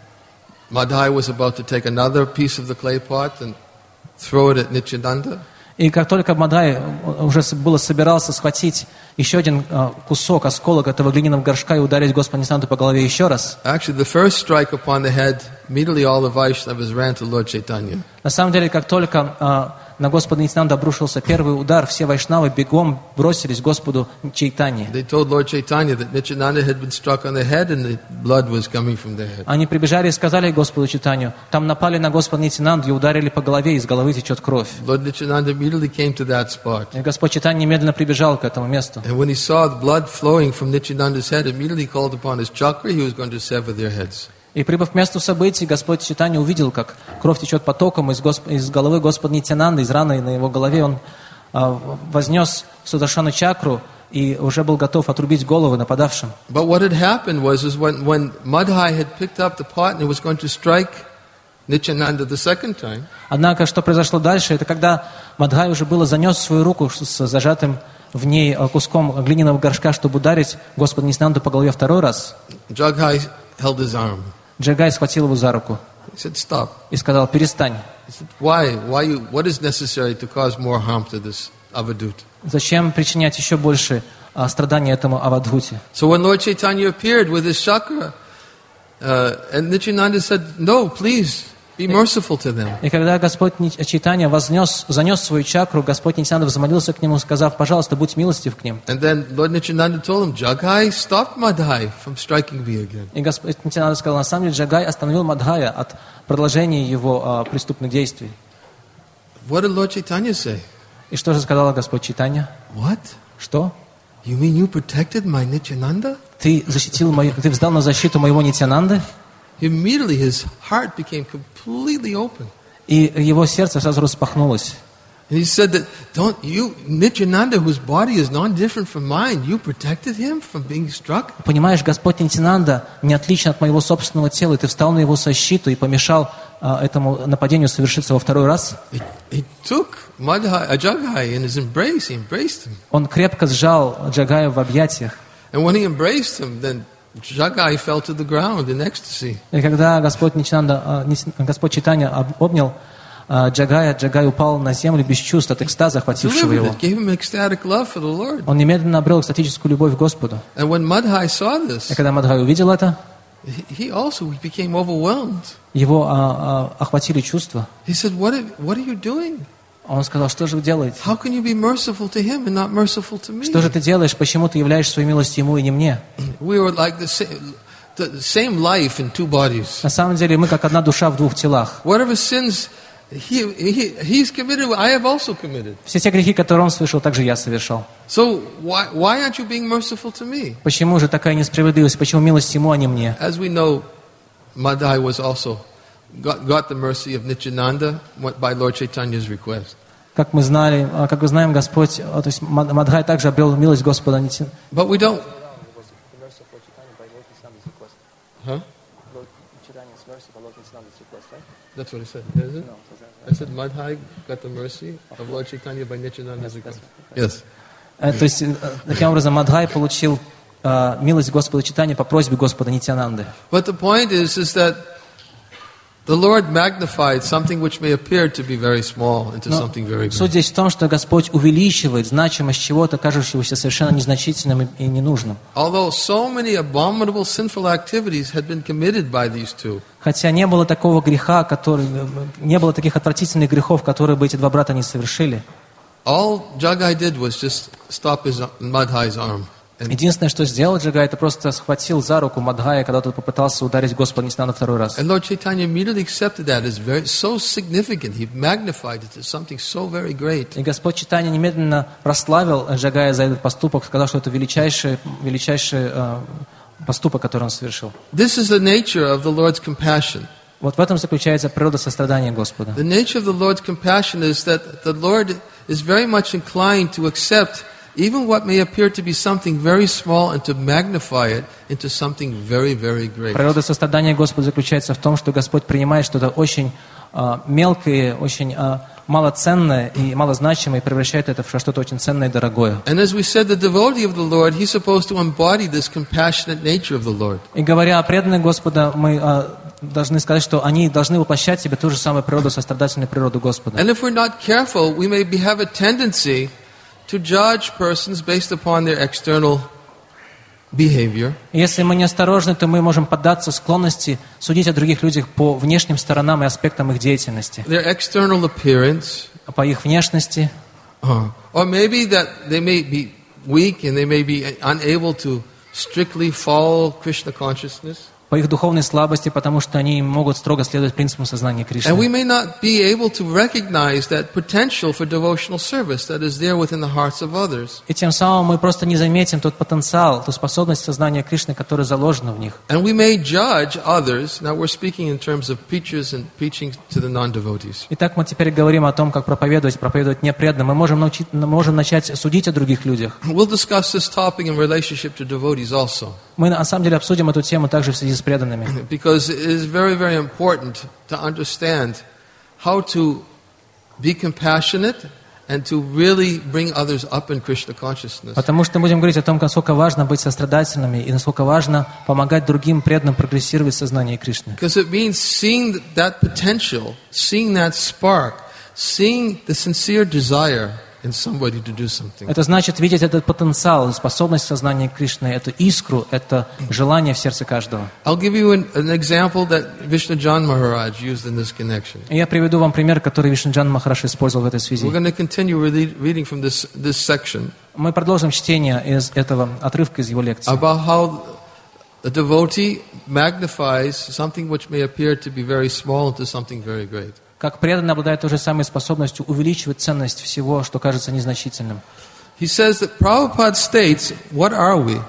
Madhai was about to take another piece of the clay pot and throw it at Nityananda. И как только Мадхай уже было собирался схватить еще один кусок, осколок этого глиняного горшка и ударить Господа Нитянанду по голове еще раз. Actually, the first strike upon the head, immediately all the Vaishnavas ran to Lord Chaitanya. На самом деле, как только а, на Господа Нитянанду обрушился первый удар, все вайшнавы бегом бросились к Господу Чайтанье. They told Lord Chaitanya that Nityananda had been struck on the head and the blood was coming from their head. Они прибежали и сказали Господу Чайтанью, там напали на Господа Нитянанду и ударили по голове, из головы течет кровь. Lord Nityananda immediately came to that spot. И Господь Чайтанья немедленно прибежал к этому месту. And when he saw the blood flowing from Nityananda's head, immediately called upon his chakra, he was going to sever their heads. И прибыв к месту событий, Господь Чайтанья увидел, как кровь течет потоком из, Госп... из головы Господа Нитянанды, из раны на его голове. Он а, вознес Сударшана чакру и уже был готов отрубить головы нападавшим. But what had happened was is when, when Madhai had picked up the pot and was going to strike Nityananda the second time. Однако, что произошло дальше, это когда Мадхай уже было занес свою руку с зажатым в ней куском глиняного горшка, чтобы ударить Господа Нитянанду по голове второй раз. Jagai held his arm. Джагай схватил его за руку He said, "Stop." и сказал, перестань. He said, "Why? Why you? What is necessary to cause more harm to this avadut?" Зачем причинять еще больше а, страданий этому авадхуте? So when Lord Chaitanya appeared with his chakra, uh, and Nityananda said, "No, please be merciful to them." И когда Господь Чайтанья вознес, занес свою чакру, Господь Нитянанда взмолился к нему, сказав, пожалуйста, будь милостив к ним. And then Lord Nityananda told him, "Jagai, stop Madhai from striking me again." И Господь Нитянанда сказал, на самом деле Джагай остановил Мадхая от продолжения его а, преступных действий. What did Lord Chaitanya say? И что же сказал Господь Чайтанья? What? Что? You mean you protected my Nityananda? Ты защитил мою, ты встал на защиту моего Нитянанды? Immediately his heart became completely open. И его сердце сразу распахнулось. And he said that, don't you, Nityananda, whose body is non-different from mine, you protected him from being struck? Понимаешь, Господь Нитянанда не отличен от моего собственного тела, и ты встал на его защиту и помешал а, этому нападению совершиться во второй раз. He, he took Madhai, uh, Jagai in his embrace, he embraced him. Он крепко сжал Джагая в объятиях. And when he embraced him, then Jagai fell to the ground in ecstasy. И когда Господь Нитянанда, а, Господь Чайтанья обнял а, Джагая, Джагай упал на землю без чувств от экстаза, охватившего его. It gave him ecstatic love for the Lord. Он немедленно обрел экстатическую любовь к Господу. And when Madhai saw И this, когда Мадхай увидел это, he also became overwhelmed. его а, а, охватили чувства. He said, what are, what are you doing? Он сказал, что же вы делаете? How can you be merciful to him and not merciful to me? Что же ты делаешь? Почему ты являешь свою милость ему и не мне? We were like the same, the same life in two bodies. На самом деле мы как одна душа в двух телах. Whatever sins he, he, he's committed, I have also committed. Все те грехи, которые он совершил, также я совершал. So why, why aren't you being merciful to me? Почему же такая несправедливость? Почему милость ему, а не мне? As we know, Madhai was also got, got the mercy of Nityananda by Lord Chaitanya's request. Как мы знали, как мы знаем, Господь, то есть Мадхай также обрел милость Господа Нитянанды. But we don't. Huh? That's what I said. Is it? I said Madhai got the mercy of Lord Chaitanya by Nityananda's request. Yes. То есть таким образом Мадхай получил uh, милость Господа Чайтаньи по просьбе Господа Нитянанды. But the point is, is that the Lord magnified something which may appear to be very small into something very big. Суть здесь в том, что Господь увеличивает значимость чего-то, кажущегося совершенно незначительным и ненужным. Although so many abominable sinful activities had been committed by these two. Хотя не было такого греха, который, не было таких отвратительных грехов, которые бы эти два брата не совершили. All Jagai did was just stop his Madhai's arm Единственное, что сделал Джагай, это просто схватил за руку Мадхая, когда тот попытался ударить Господа Нитянанду второй раз. And Lord Chaitanya immediately accepted that as very so significant. He magnified it as something so very great. И Господь Чайтанья немедленно прославил Джагая за этот поступок, сказал, что это величайший, величайший э, поступок, который он совершил. This is the nature of the Lord's compassion. Вот в этом заключается природа сострадания Господа. The nature of the Lord's compassion is that the Lord is very much inclined to accept even what may appear to be something very small and to magnify it into something very, very great. Природа сострадания Господа заключается в том, что Господь принимает что-то очень э, мелкое, очень э, малоценное и малозначимое и превращает это в что-то очень ценное и дорогое. And as we said, the devotee of the Lord, he's supposed to embody this compassionate nature of the Lord. И говоря о преданных Господа, мы э, должны сказать, что они должны воплощать в себе ту же самую природу, сострадательную природу Господа. And if we're not careful, we may be, have a tendency to judge persons based upon their external behavior. Если мы неосторожны, то мы можем поддаться склонности судить о других людях по внешним сторонам и аспектам их деятельности, Their external appearance, по их внешности. uh, or maybe that they may be weak and they may be unable to strictly follow Krishna consciousness. По их духовной слабости, потому что они не могут строго следовать принципам сознания And we Кришны. may not be able to recognize that potential for devotional service that is there within the hearts of others. И тем самым мы просто не заметим тот потенциал, ту способность сознания Кришны, которая заложена в них. And we may judge others. Now we're speaking in terms of preachers and preaching to the non-devotees. Итак, мы теперь говорим о том, как проповедовать, проповедовать непреданно. Мы можем, научить, можем начать судить о других людях. We'll discuss this topic in relationship to devotees also. Мы на самом деле обсудим эту тему также в связи с преданными. Because it is very, very important to understand how to be compassionate and to really bring others up in Krishna consciousness. Потому что будем говорить о том, насколько важно быть сострадательными и насколько важно помогать другим преданным прогрессировать в сознании Кришны. Because it means seeing that potential, seeing that spark, seeing the sincere desire in somebody to do something. Это значит видеть этот потенциал, способность сознания Кришны, эту искру, это желание в сердце каждого. I'll give you an, an example that Vishnujan Maharaj used in this connection. И я приведу вам пример, который Вишнуджан Махараш использовал в этой связи. We're going to continue read, reading from this, this section Мы продолжим чтение из этого отрывка из его лекции. about how the devotee magnifies something which may appear to be very small into something very great. Как преданный обладает той же самой способностью увеличивать ценность всего, что кажется незначительным. He says that Prabhupada states, what are we?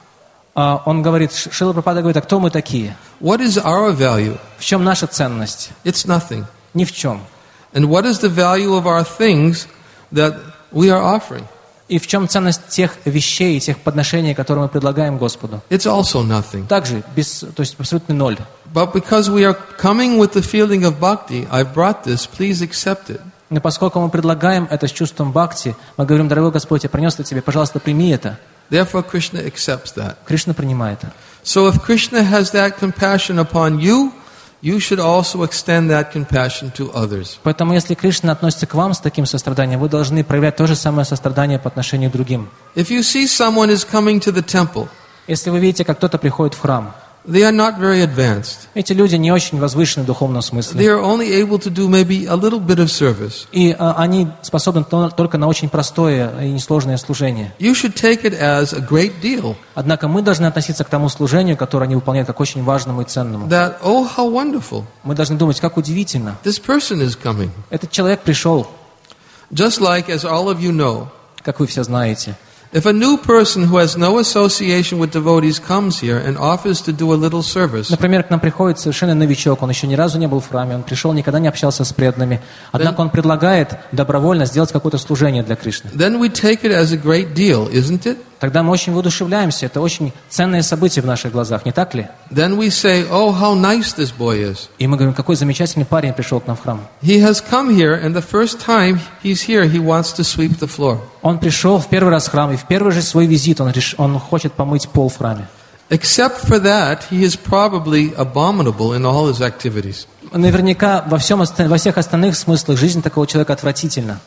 А он говорит, Шрила Прабхупада говорит, а кто мы такие? What is our value? В чем наша ценность? It's nothing. Ни в чем. And what is the value of our things that we are offering? И в чем ценность тех вещей, тех подношений, которые мы предлагаем Господу? It's also nothing. Также, без, то есть абсолютно ноль. But because we are coming with the feeling of bhakti, I've brought this, please accept it. Но поскольку мы предлагаем это с чувством бхакти, мы говорим, дорогой Господь, я принес это тебе, пожалуйста, прими это. Therefore, Krishna accepts that. Кришна принимает это. So if Krishna has that compassion upon you, you should also extend that compassion to others. Поэтому, если Кришна относится к вам с таким состраданием, вы должны проявлять то же самое сострадание по отношению к другим. If you see someone is coming to the temple, Если вы видите, как кто-то приходит в храм, they are not very advanced. эти люди не очень возвышены в духовном They смысле. are only able to do maybe a little bit of service. И а, они способны то- только на очень простое и несложное служение. You should take it as a great deal. Однако мы должны относиться к тому служению, которое они выполняют, как очень важному и ценному. That, oh, how wonderful. Мы должны думать, как удивительно. This person is coming. Этот человек пришел, Just like, as all of you know, как вы все знаете. if a new person who has no association with devotees comes here and offers to do a little service, Например, к нам приходит совершенно новичок, он еще ни разу не был в храме, он пришел, никогда не общался с преданными. Однако он предлагает добровольно сделать какое-то служение для Кришны. then we take it as a great deal, isn't it? Тогда мы очень воодушевляемся, это очень ценное событие в наших глазах, не так ли? Then we say, oh, how nice this boy is. И мы говорим, какой замечательный парень пришел к нам в храм. He has come here, and the first time he's here, he wants to sweep the floor. Он пришел в первый раз в храм, и в первый же свой визит он, реш... он хочет помыть пол в храме. Except for that, he is probably abominable in all his activities. Наверняка во, всем, оста- во всех остальных смыслах жизнь такого человека отвратительна.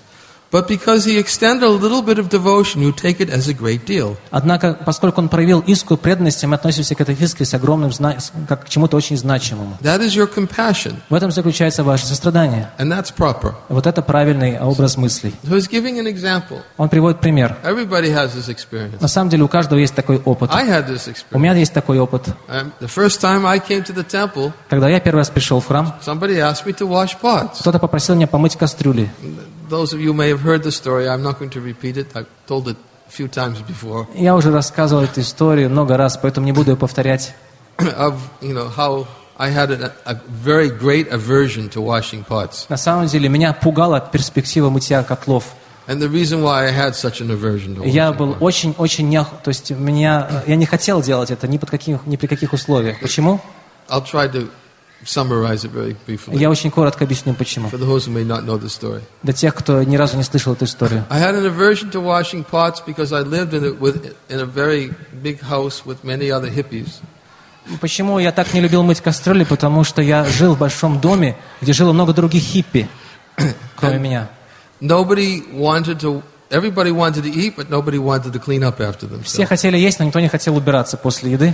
But because he extended a little bit of devotion, you take it as a great deal. Однако, поскольку он проявил искру преданности, мы относимся к этой искре с огромным, зна- как к чему-то очень значимому. That is your compassion. В этом заключается ваше сострадание. And that's proper. Вот это правильный образ мыслей. So he's giving an example. Он приводит пример. Everybody has this experience. На самом деле у каждого есть такой опыт. I had this У experience. меня есть такой опыт. Um, the first time I came to the temple, Когда я первый раз пришел в храм, somebody asked me to wash pots. кто-то попросил меня помыть кастрюли. Those of you may have heard the story. I'm not going to repeat it. I've told it a few times before. Я уже рассказывал эту историю много раз, поэтому не буду ее повторять. Of, you know, how I had a, a very great aversion to washing pots. На самом деле меня пугала перспектива мытья котлов. And the reason why I had such an aversion to Я washing был pots. очень-очень не, то есть меня, я не хотел делать это ни под каких, ни при каких условиях. Почему? I'll try to summarize it very briefly Я очень коротко объясню, почему. for those who may not know the story. Для тех, кто ни разу не слышал эту историю. I had an aversion to washing pots because I lived in a, with, in a very big house with many other hippies. Почему я так не любил мыть кастрюли? Потому что я жил в большом доме, где жило много других хиппи, кроме меня. Nobody wanted to. Everybody wanted to eat, but nobody wanted to clean up after Все themselves. хотели есть, но никто не хотел убираться после еды.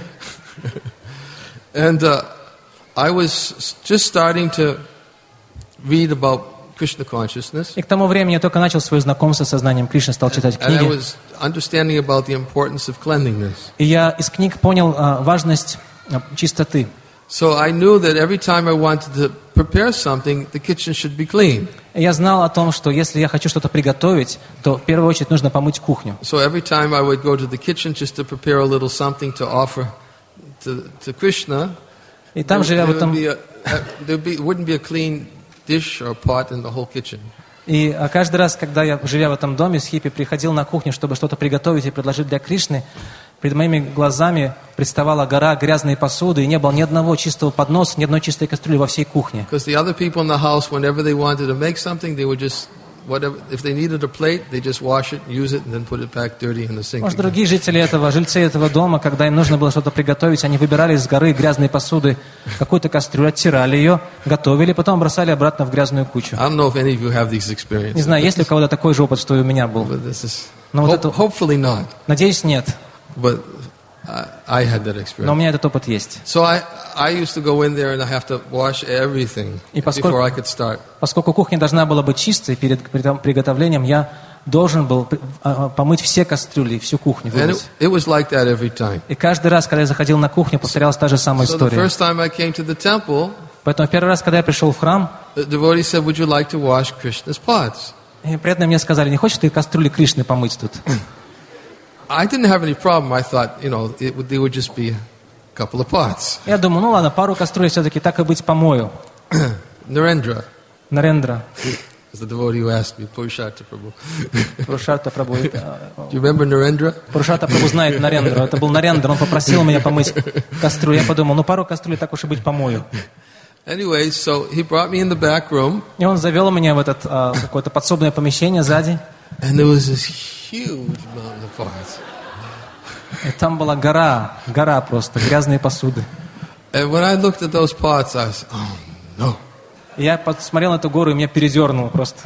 And uh, I was just starting to read about Krishna consciousness, И к тому времени я только начал свое знакомство с сознанием Кришны, стал читать and I книги. was understanding about the importance of cleanliness. И я из книг понял а, важность а, чистоты. So I knew that every time I wanted to prepare something, the kitchen should be clean. И я знал о том, что если я хочу что-то приготовить, то в первую очередь нужно помыть кухню. So every time I would go to the kitchen just to prepare a little something to offer to, to Krishna, И там, there, живя в there would этом, be a, a, there be, wouldn't be a clean dish or pot in the whole kitchen. и а, каждый раз, когда я, живя в этом доме с хиппи, приходил на кухню, чтобы что-то приготовить и предложить для Кришны, перед моими глазами представала гора грязной посуды, и не было ни одного чистого подноса, ни одной чистой кастрюли во всей кухне. Because the other people in the house, whenever they wanted to make something, they would just, whatever, if they needed a plate, they just wash it, use it, and then put it back dirty in the sink. Может, again. другие жители этого, жильцы этого дома, когда им нужно было что-то приготовить, они выбирали из горы грязной посуды какую-то кастрюлю, оттирали ее, готовили, потом бросали обратно в грязную кучу. I don't know if any of you have these Не experiences. знаю, есть ли у кого-то такой же опыт, что и у меня был. But this is, Но вот hope- это, hopefully not. надеюсь, нет. But I, I had that Но у experience. меня этот опыт есть. So I, I used to go in there and I have to wash everything И поскольку- before I could start. Поскольку кухня должна была быть чистой перед при- приготовлением, я должен был а, помыть все кастрюли, всю кухню. And вымыть. it, it was like that every time. И каждый раз, когда я заходил на кухню, повторялась та же самая So the история. first time I came to the temple, Поэтому первый раз, когда я пришел в храм, the devotee said, "Would you like to wash Krishna's pots?" и преданные мне сказали: не хочешь ты кастрюли Кришны помыть тут? I didn't have any problem. I thought, you know, it would, they would just be a couple of pots. Я думаю, ну ладно, пару кастрюлей все-таки так и быть помою. Narendra, Нарендра, is the devotee who asked me, Purushartha Prabhu. Пурушарта Прабху. э, Do you remember Narendra? Пурушарта Прабху знает Нарендру. Это был Нарендра, он попросил меня помыть кастрюлю. Я подумал, ну пару кастрюлей так уж и быть помою. Anyway, so he brought me in the back room, И он завел меня в это а, какое-то подсобное помещение сзади. and there was this huge mountain of pots. И там была гора, гора просто, грязные посуды. And when I looked at those pots, I was, oh no. И я посмотрел на эту гору, и меня передернуло просто.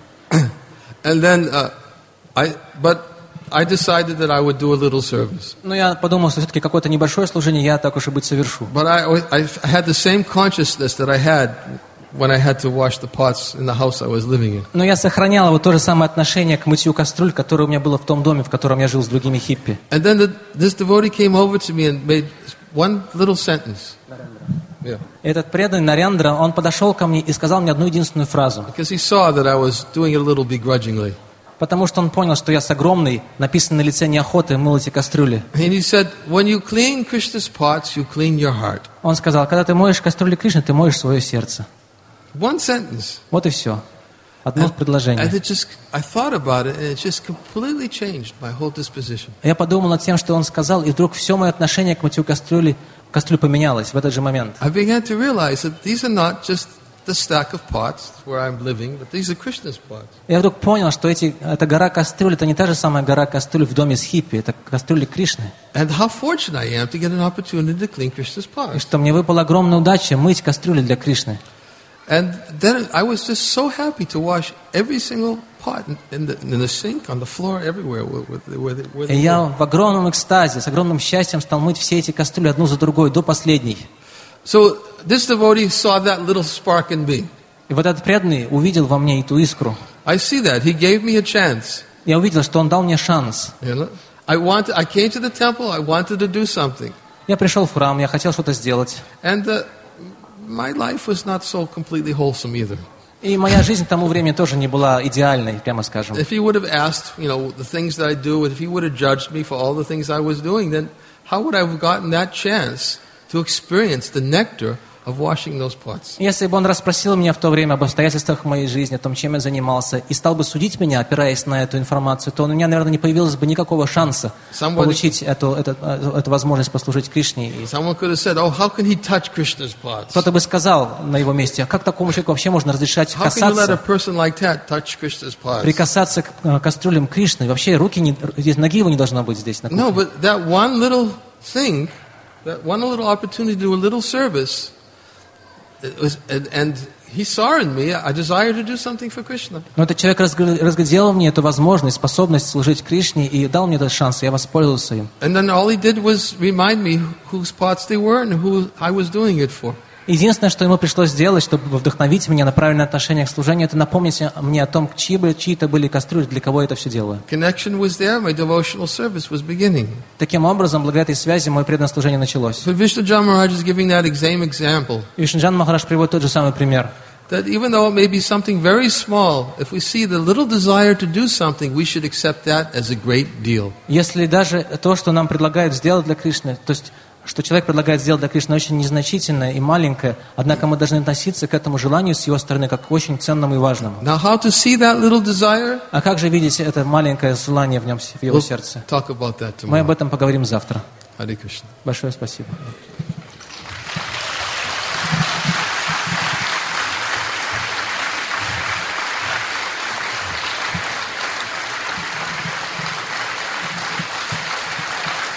And then, uh, I, but I decided that I would do a little service. Но я подумал, что все-таки какое-то небольшое служение я так уж и быть совершу. But I, always- I had the same consciousness that I had when I had to wash the pots in the house I was living in. Но я сохранял вот то же самое отношение к мытью кастрюль, которое у меня было в том доме, в котором я жил с другими хиппи. And then the, this devotee came over to me and made one little sentence. Yeah. Этот преданный Нарендра, он подошел ко мне и сказал мне одну единственную фразу. Because he saw that I was doing it a little begrudgingly. Потому что он понял, что я с огромной, написанной на лице неохотой, мыл эти кастрюли. And he said, when you clean Krishna's pots, you clean your heart. Он сказал, когда ты моешь кастрюли Кришны, ты моешь свое сердце. One sentence. Вот и все. Одно And предложение. it just, I thought about it, and it just completely changed my whole disposition. Я подумал над тем, что он сказал, и вдруг все мое отношение к мытью кастрюли, кастрюли поменялось в этот же момент. I began to realize that these are not just the stack of pots where I'm living, but these are Krishna's pots. Я вдруг понял, что эти, эта гора кастрюль, это не та же самая гора кастрюль в доме с хиппи, это кастрюли Кришны. And how fortunate I am to get an opportunity to clean Krishna's И pots. что мне выпала огромная удача мыть кастрюли для Кришны. And then I was just so happy to wash every single pot in the, in the sink, on the floor, everywhere. Where, where, where, where И я в огромном экстазе, с огромным счастьем стал мыть все эти кастрюли одну за другой, до последней. So this devotee saw that little spark in me. И вот этот преданный увидел во мне эту искру. I see that. He gave me a chance. Я увидел, что он дал мне шанс. You know? I wanted, I came to the temple, I wanted to do something. Я пришел в храм, я хотел что-то сделать. And uh, my life was not so completely wholesome either. И моя жизнь к тому времени тоже не была идеальной, прямо скажем. If he would have asked, you know, the things that I do, if he would have judged me for all the things I was doing, then how would I have gotten that chance to experience the nectar of washing those pots? Если бы он расспросил меня в то время об обстоятельствах моей жизни, о том, чем я занимался, и стал бы судить меня, опираясь на эту информацию, то у меня, наверное, не появилось бы никакого шанса Somebody- получить эту, эту, эту возможность послужить Кришне. И Someone could have said, oh, how can he touch Krishna's pots? кто-то бы сказал на его месте, а как такому человеку вообще можно разрешать How can you let a касаться, person like that touch Krishna's pots? прикасаться к э, кастрюлям Кришны? Вообще руки не, здесь ноги его не должно быть здесь на No, кухне. but that one little thing, that one little opportunity to do a little service, it was, and, and he saw in me a desire to do something for Krishna. Но этот человек разгл- разглядел мне эту возможность, способность служить Кришне и дал мне этот шанс, и я воспользовался им. And then all he did was remind me whose pots they were and who I was doing it for. Единственное, что ему пришлось сделать, чтобы вдохновить меня на правильное отношение к служению, это напомнить мне о том, чьи, бы- чьи-то были кастрюли, для кого я это все делаю. Connection was there, my devotional service was beginning. Таким образом, благодаря этой связи, мое преданное служение началось. So Vishnujan Maharaj is giving that same example. И Вишнуджан Махарадж приводит тот же самый пример. That even though it may be something very small, if we see the little desire to do something, we should accept that as a great deal. Если даже то, что нам предлагают сделать для Кришны, то есть, что человек предлагает сделать для Кришны, очень незначительное и маленькое, однако мы должны относиться к этому желанию с его стороны как к очень ценному и важному. Now, how to see that little desire? А как же видеть это маленькое желание в нем, в его We'll сердце? talk about that Мы об tomorrow. этом поговорим завтра. Hare Krishna. Большое спасибо.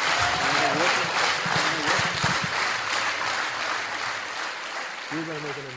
You're going to make an